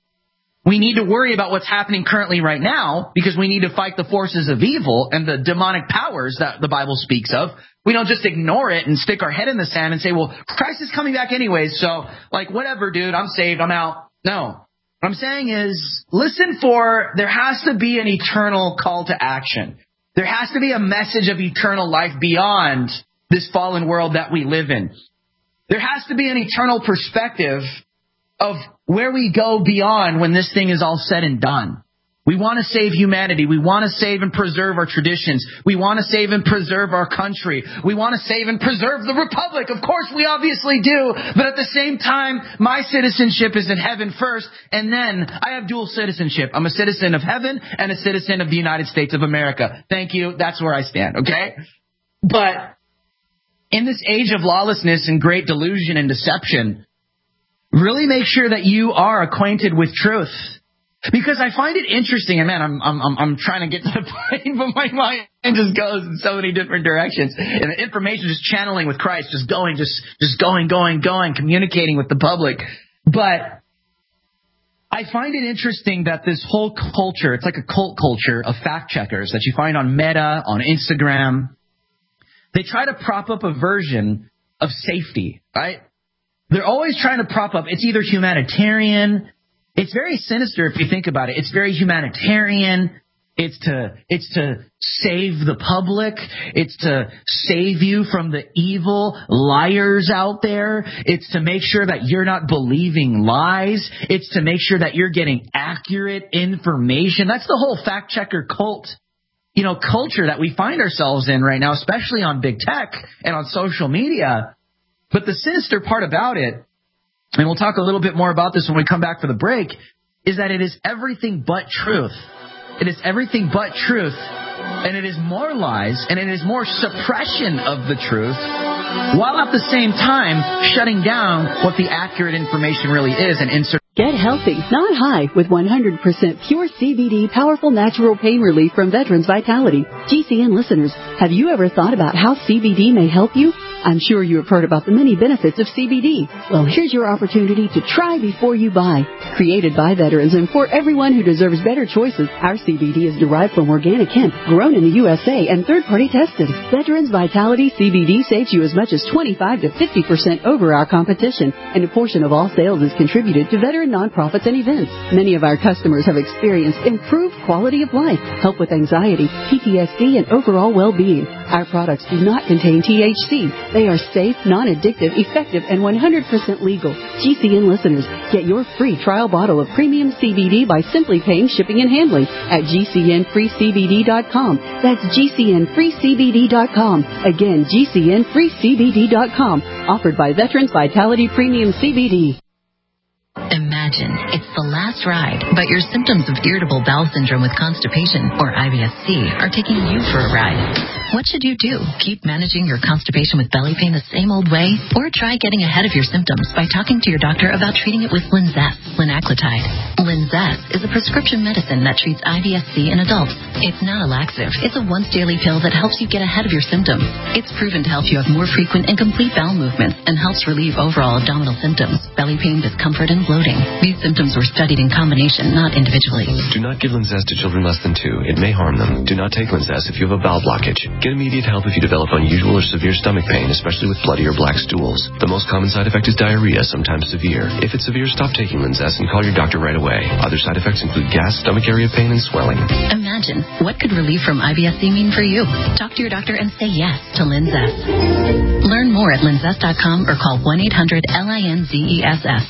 We need to worry about what's happening currently right now because we need to fight the forces of evil and the demonic powers that the Bible speaks of. We don't just ignore it and stick our head in the sand and say, well, Christ is coming back anyways, so, like, whatever, dude, I'm saved, I'm out. No. What I'm saying is, listen for, there has to be an eternal call to action. There has to be a message of eternal life beyond this fallen world that we live in. There has to be an eternal perspective of where we go beyond when this thing is all said and done. We want to save humanity. We want to save and preserve our traditions. We want to save and preserve our country. We want to save and preserve the republic. Of course, we obviously do. But at the same time, my citizenship is in heaven first. And then I have dual citizenship. I'm a citizen of heaven and a citizen of the United States of America. Thank you. That's where I stand. Okay? But in this age of lawlessness and great delusion and deception, really make sure that you are acquainted with truth. Because I find it interesting, and man, I'm I'm I'm trying to get to the point, but my mind just goes in so many different directions. And the information just channeling with Christ, just going, just just going, going, going, communicating with the public. But I find it interesting that this whole culture, it's like a cult culture of fact checkers that you find on Meta, on Instagram. They try to prop up a version of safety, right? They're always trying to prop up, it's either humanitarian. It's very sinister if you think about it. It's very humanitarian. It's to it's to save the public. It's to save you from the evil liars out there. It's to make sure that you're not believing lies. It's to make sure that you're getting accurate information. That's the whole fact checker cult, you know, culture that we find ourselves in right now, especially on big tech and on social media. But the sinister part about it, and we'll talk a little bit more about this when we come back for the break, is that it is everything but truth. It is everything but truth, and it is more lies, and it is more suppression of the truth, while at the same time shutting down what the accurate information really is and insert. Get healthy, not high, with one hundred percent pure C B D, powerful natural pain relief from Veterans Vitality. G C N listeners, have you ever thought about how C B D may help you? I'm sure you have heard about the many benefits of C B D. Well, here's your opportunity to try before you buy. Created by veterans and for everyone who deserves better choices, our C B D is derived from organic hemp, grown in the U S A, and third-party tested. Veterans Vitality C B D saves you as much as twenty-five to fifty percent over our competition, and a portion of all sales is contributed to veteran nonprofits and events. Many of our customers have experienced improved quality of life, help with anxiety, P T S D, and overall well-being. Our products do not contain T H C. They are safe, non-addictive, effective, and one hundred percent legal. G C N listeners, get your free trial bottle of premium C B D by simply paying shipping and handling at G C N free C B D dot com. That's G C N free C B D dot com. Again, G C N free C B D dot com. Offered by Veterans Vitality Premium C B D. Imagine it's the last ride, but your symptoms of irritable bowel syndrome with constipation, or I B S C, are taking you for a ride. What should you do? Keep managing your constipation with belly pain the same old way? Or try getting ahead of your symptoms by talking to your doctor about treating it with Linzess, linaclotide. Linzess is a prescription medicine that treats I B S C in adults. It's not a laxative. It's a once-daily pill that helps you get ahead of your symptoms. It's proven to help you have more frequent and complete bowel movements and helps relieve overall abdominal symptoms, belly pain, discomfort, and bloating. These symptoms were studied in combination, not individually. Do not give Linzess to children less than two. It may harm them. Do not take Linzess if you have a bowel blockage. Get immediate help if you develop unusual or severe stomach pain, especially with bloody or black stools. The most common side effect is diarrhea, sometimes severe. If it's severe, stop taking Linzess and call your doctor right away. Other side effects include gas, stomach area pain, and swelling. Imagine, what could relief from I B S C mean for you? Talk to your doctor and say yes to Linzess. Learn more at linzess dot com or call one eight hundred L I N Z E S S.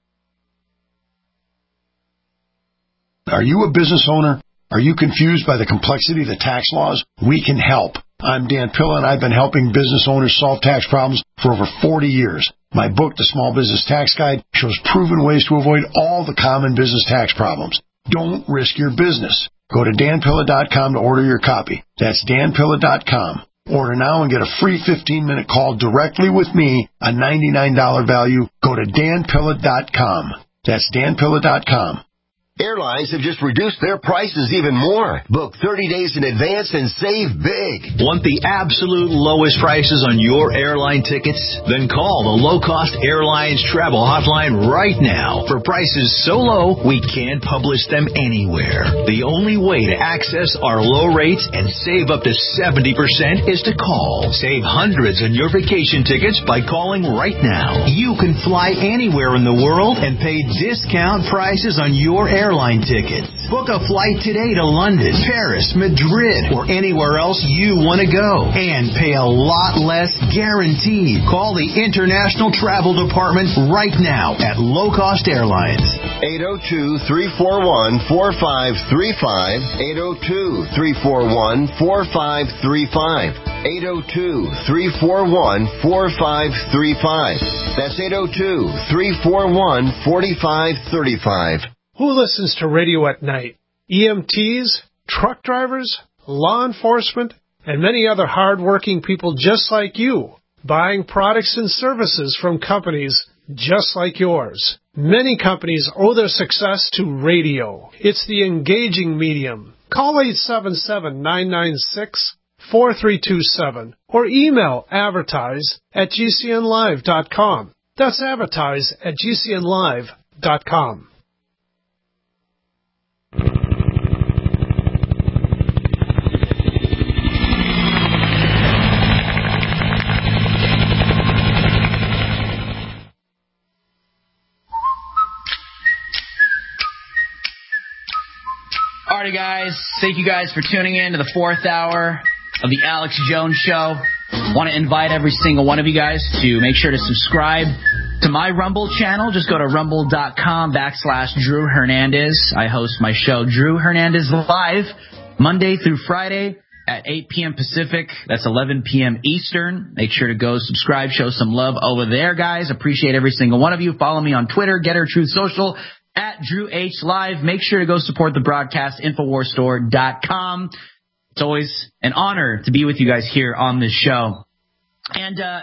Are you a business owner? Are you confused by the complexity of the tax laws? We can help. I'm Dan Pilla, and I've been helping business owners solve tax problems for over forty years. My book, The Small Business Tax Guide, shows proven ways to avoid all the common business tax problems. Don't risk your business. Go to dan pilla dot com to order your copy. That's dan pilla dot com. Order now and get a free fifteen-minute call directly with me, a ninety-nine dollars value. Go to dan pilla dot com. That's dan pilla dot com. Airlines have just reduced their prices even more. Book thirty days in advance and save big. Want the absolute lowest prices on your airline tickets? Then call the Low Cost Airlines Travel Hotline right now for prices so low we can't publish them anywhere. The only way to access our low rates and save up to seventy percent is to call. Save hundreds on your vacation tickets by calling right now. You can fly anywhere in the world and pay discount prices on your airline Airline tickets. Book a flight today to London, Paris, Madrid, or anywhere else you want to go and pay a lot less guaranteed. Call the International Travel Department right now at Low Cost Airlines. eight oh two, three four one, four five three five. eight oh two, three four one, four five three five. eight oh two, three four one, four five three five. That's eight oh two, three four one, four five three five. Who listens to radio at night? E M Ts, truck drivers, law enforcement, and many other hard-working people just like you, buying products and services from companies just like yours. Many companies owe their success to radio. It's the engaging medium. Call eight seven seven, nine nine six, four three two seven or email advertise at g c n live dot com. That's advertise at g c n live dot com. Alrighty, guys. Thank you guys for tuning in to the fourth hour of the Alex Jones Show. Want to invite every single one of you guys to make sure to subscribe to my Rumble channel. Just go to rumble.com backslash Drew Hernandez. I host my show, Drew Hernandez Live, Monday through Friday at eight p.m. Pacific. That's eleven p.m. Eastern. Make sure to go subscribe, show some love over there, guys. Appreciate every single one of you. Follow me on Twitter, Getter Truth Social, at Drew H Live. Make sure to go support the broadcast, infowars store dot com. It's always an honor to be with you guys here on this show. And uh,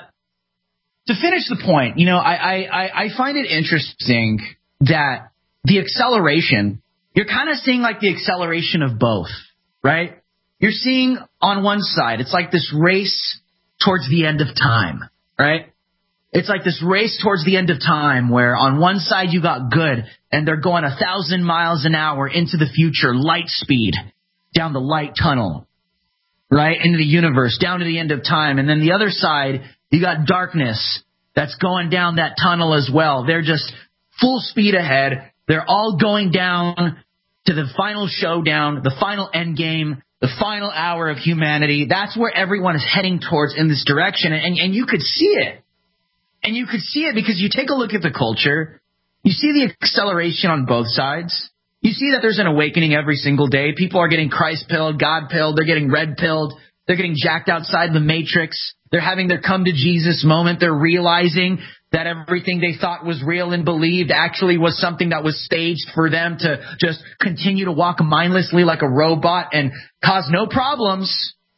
to finish the point, you know, I, I, I find it interesting that the acceleration, you're kind of seeing like the acceleration of both, right? You're seeing on one side, it's like this race towards the end of time, right? It's like this race towards the end of time where on one side you got good and they're going a thousand miles an hour into the future, light speed, down the light tunnel, right? Into the universe, down to the end of time. And then the other side, you got darkness that's going down that tunnel as well. They're just full speed ahead. They're all going down to the final showdown, the final end game, the final hour of humanity. That's where everyone is heading towards in this direction. And, and you could see it. And you could see it because you take a look at the culture. You see the acceleration on both sides. You see that there's an awakening every single day. People are getting Christ-pilled, God-pilled. They're getting red-pilled. They're getting jacked outside the matrix. They're having their come-to-Jesus moment. They're realizing that everything they thought was real and believed actually was something that was staged for them to just continue to walk mindlessly like a robot and cause no problems.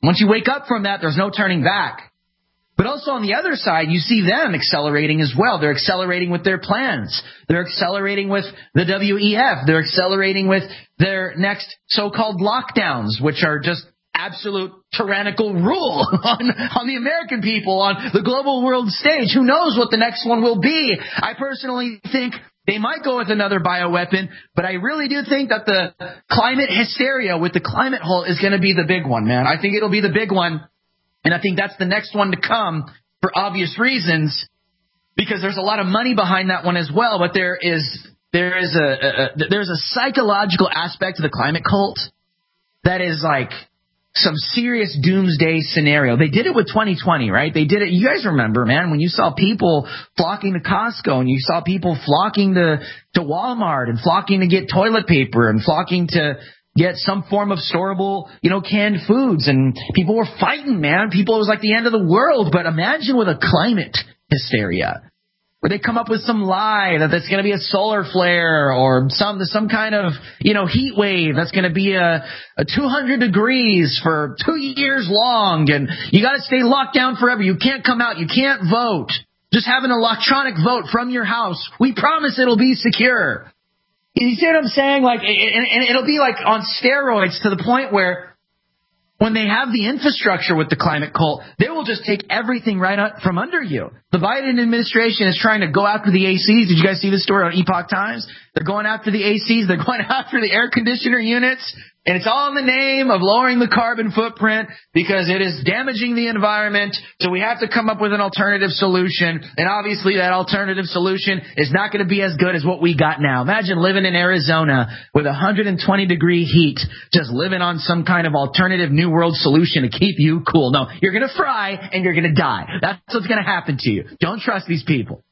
Once you wake up from that, there's no turning back. But also on the other side, you see them accelerating as well. They're accelerating with their plans. They're accelerating with the W E F. They're accelerating with their next so-called lockdowns, which are just absolute tyrannical rule on, on the American people, on the global world stage. Who knows what the next one will be? I personally think they might go with another bioweapon, but I really do think that the climate hysteria with the climate hole is going to be the big one, man. I think it'll be the big one, and I think that's the next one to come for obvious reasons, because there's a lot of money behind that one as well. But there is there is a, a, a there's a psychological aspect to the climate cult that is like some serious doomsday scenario. They did it with twenty twenty, right? They did it. You guys remember, man, when you saw people flocking to Costco and you saw people flocking to, to Walmart and flocking to get toilet paper and flocking to get some form of storable, you know, canned foods, and people were fighting, man. People, it was like the end of the world. But imagine with a climate hysteria, where they come up with some lie that that's going to be a solar flare or some some kind of, you know, heat wave that's going to be a, a two hundred degrees for two years long, and you got to stay locked down forever. You can't come out. You can't vote. Just have an electronic vote from your house. We promise it'll be secure. You see what I'm saying? Like, and, and it'll be like on steroids to the point where when they have the infrastructure with the climate cult, they will just take everything right up from under you. The Biden administration is trying to go after the A Cs. Did you guys see this story on Epoch Times? They're going after the A Cs. They're going after the air conditioner units. And it's all in the name of lowering the carbon footprint because it is damaging the environment. So we have to come up with an alternative solution. And obviously that alternative solution is not going to be as good as what we got now. Imagine living in Arizona with one hundred twenty degree heat, just living on some kind of alternative new world solution to keep you cool. No, you're going to fry and you're going to die. That's what's going to happen to you. Don't trust these people.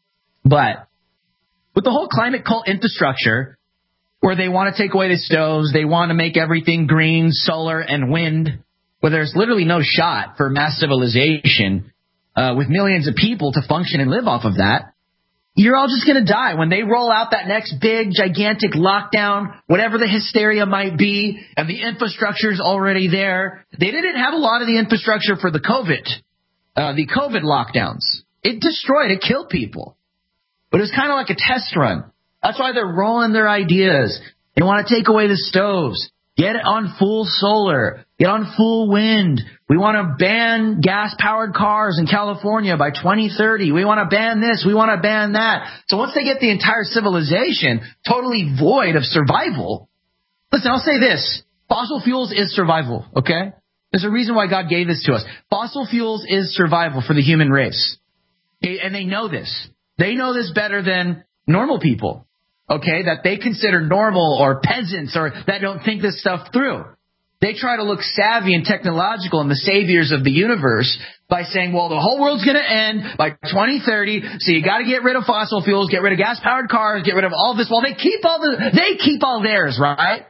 But with the whole climate cult infrastructure, where they want to take away the stoves, they want to make everything green, solar, and wind, where there's literally no shot for mass civilization uh, with millions of people to function and live off of that, you're all just going to die. When they roll out that next big, gigantic lockdown, whatever the hysteria might be, and the infrastructure's already there, they didn't have a lot of the infrastructure for the COVID, uh, the COVID lockdowns. It destroyed, it killed people. But it was kind of like a test run. That's why they're rolling their ideas. They want to take away the stoves. Get it on full solar. Get on full wind. We want to ban gas-powered cars in California by twenty thirty. We want to ban this. We want to ban that. So once they get the entire civilization totally void of survival, listen, I'll say this. Fossil fuels is survival, okay? There's a reason why God gave this to us. Fossil fuels is survival for the human race. And they know this. They know this better than normal people. Okay, that they consider normal or peasants or that don't think this stuff through. They try to look savvy and technological and the saviors of the universe by saying, well, the whole world's going to end by twenty thirty, so you got to get rid of fossil fuels, get rid of gas-powered cars, get rid of all this. Well, they keep all the they keep all theirs, right?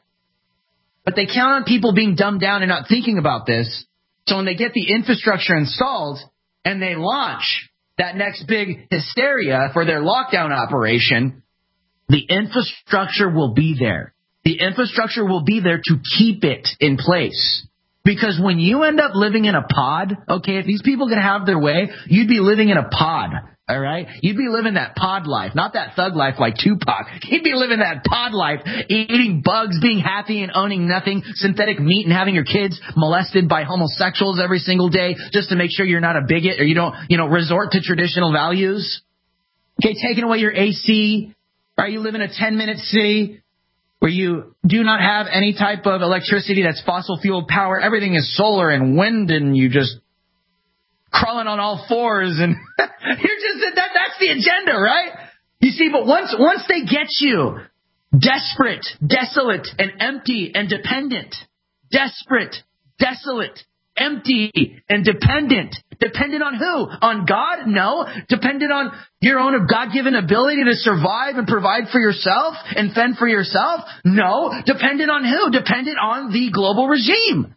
But they count on people being dumbed down and not thinking about this. So when they get the infrastructure installed and they launch that next big hysteria for their lockdown operation, the infrastructure will be there. The infrastructure will be there to keep it in place. Because when you end up living in a pod, okay, if these people could have their way, you'd be living in a pod, all right? You'd be living that pod life, not that thug life like Tupac. You'd be living that pod life, eating bugs, being happy and owning nothing, synthetic meat, and having your kids molested by homosexuals every single day just to make sure you're not a bigot or you don't, you know, resort to traditional values. Okay, taking away your A C. Are you live in a ten-minute city where you do not have any type of electricity that's fossil fuel power? Everything is solar and wind, and you just crawling on all fours, and you're just that. That's the agenda, right? You see, but once once they get you desperate, desolate, and empty and dependent, desperate, desolate, empty, and dependent. Dependent on who? On God? No. Dependent on your own God-given ability to survive and provide for yourself and fend for yourself? No. Dependent on who? Dependent on the global regime.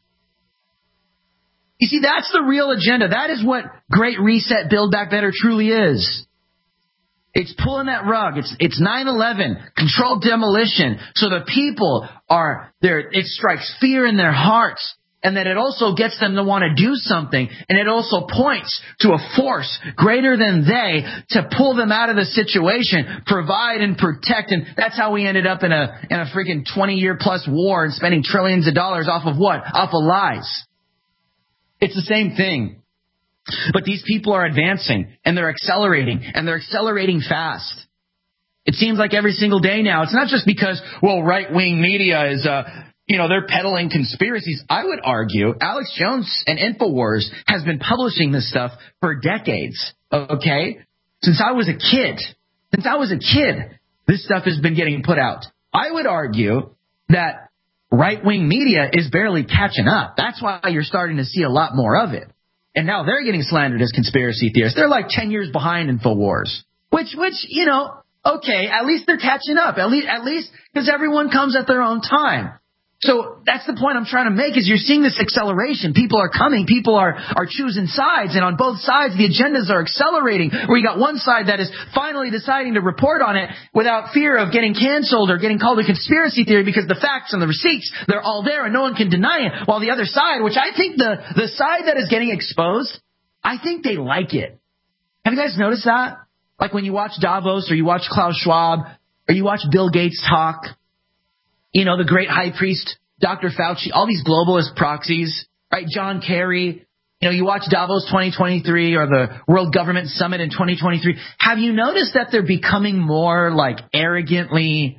You see, that's the real agenda. That is what Great Reset, Build Back Better truly is. It's pulling that rug. It's it's nine eleven, controlled demolition. So the people are there. It strikes fear in their hearts. and that it also gets them to want to do something, and it also points to a force greater than they to pull them out of the situation, provide and protect, and that's how we ended up in a in a freaking twenty-year plus war and spending trillions of dollars off of what? Off of lies. It's the same thing. But these people are advancing, and they're accelerating, and they're accelerating fast. It seems like every single day now, it's not just because, well, right-wing media is, uh, you know, they're peddling conspiracies. I would argue Alex Jones and InfoWars has been publishing this stuff for decades, okay? Since I was a kid. Since I was a kid, this stuff has been getting put out. I would argue that right-wing media is barely catching up. That's why you're starting to see a lot more of it. And now they're getting slandered as conspiracy theorists. They're like ten years behind InfoWars. Which, which, you know, okay, at least they're catching up. At least, at least, because everyone comes at their own time. So that's the point I'm trying to make is you're seeing this acceleration. People are coming. People are, are choosing sides. And on both sides, the agendas are accelerating. Where you got one side that is finally deciding to report on it without fear of getting canceled or getting called a conspiracy theory because the facts and the receipts, they're all there and no one can deny it. While the other side, which I think the, the side that is getting exposed, I think they like it. Have you guys noticed that? Like when you watch Davos or you watch Klaus Schwab or you watch Bill Gates talk, you know, the great high priest, Doctor Fauci, all these globalist proxies, right? John Kerry, you know, you watch Davos twenty twenty-three or the World Government Summit in twenty twenty-three. Have you noticed that they're becoming more like arrogantly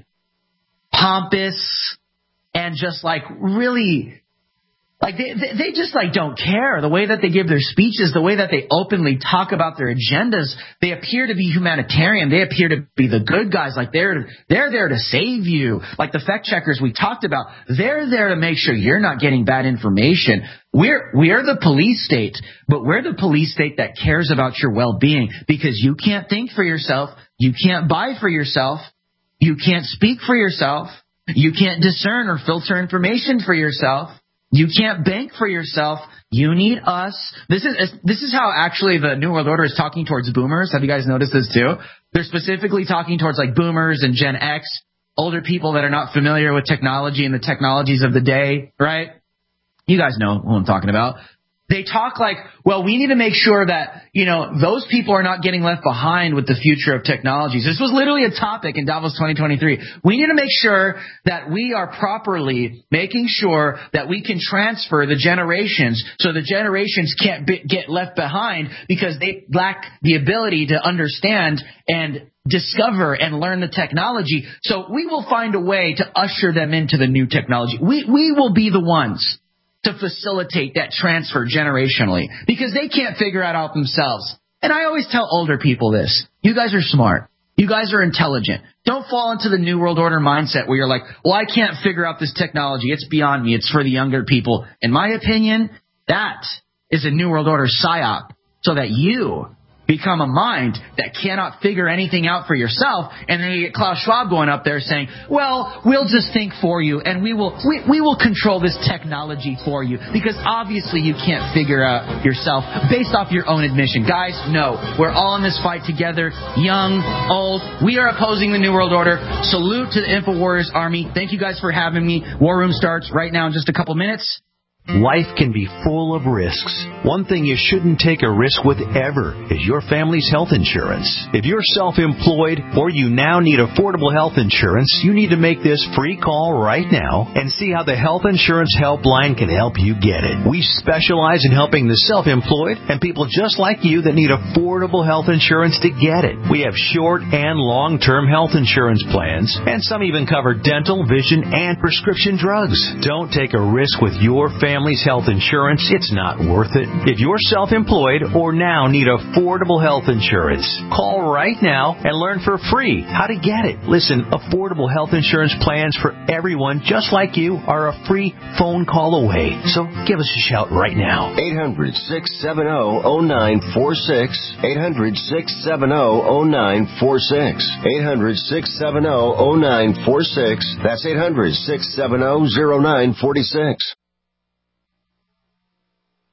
pompous and just like really, like they, they, they just like don't care. The way that they give their speeches, the way that they openly talk about their agendas, they appear to be humanitarian. They appear to be the good guys. Like they're, they're there to save you. Like the fact checkers we talked about, they're there to make sure you're not getting bad information. We're, we're the police state, but we're the police state that cares about your well-being because you can't think for yourself. You can't buy for yourself. You can't speak for yourself. You can't discern or filter information for yourself. You can't bank for yourself. You need us. This is this is how actually the New World Order is talking towards boomers. Have you guys noticed this too? They're specifically talking towards like boomers and Gen X, older people that are not familiar with technology and the technologies of the day, right? You guys know who I'm talking about. They talk like, well, we need to make sure that, you know, those people are not getting left behind with the future of technologies. This was literally a topic in Davos twenty twenty-three. We need to make sure that we are properly making sure that we can transfer the generations so the generations can't be, get left behind because they lack the ability to understand and discover and learn the technology. So we will find a way to usher them into the new technology. We, we will be the ones to facilitate that transfer generationally because they can't figure it out themselves. And I always tell older people this. You guys are smart. You guys are intelligent. Don't fall into the New World Order mindset where you're like, well, I can't figure out this technology. It's beyond me. It's for the younger people. In my opinion, that is a New World Order psyop so that you become a mind that cannot figure anything out for yourself, and then you get Klaus Schwab going up there saying, well, we'll just think for you, and we will we, we will control this technology for you, because obviously you can't figure out yourself based off your own admission. Guys, no. We're all in this fight together, young, old. We are opposing the New World Order. Salute to the InfoWarriors Army. Thank you guys for having me. War Room starts right now in just a couple minutes. Life can be full of risks. One thing you shouldn't take a risk with ever is your family's health insurance. If you're self-employed or you now need affordable health insurance, you need to make this free call right now and see how the Health Insurance Helpline can help you get it. We specialize in helping the self-employed and people just like you that need affordable health insurance to get it. We have short and long-term health insurance plans, and some even cover dental, vision, and prescription drugs. Don't take a risk with your family. Family's health insurance, it's not worth it. If you're self-employed or now need affordable health insurance, call right now and learn for free how to get it. Listen, affordable health insurance plans for everyone just like you are a free phone call away. So give us a shout right now. eight hundred, six seven zero, zero nine four six. eight hundred, six seven zero, zero nine four six. eight hundred, six seven zero, zero nine four six. That's eight hundred, six seven zero, zero nine four six.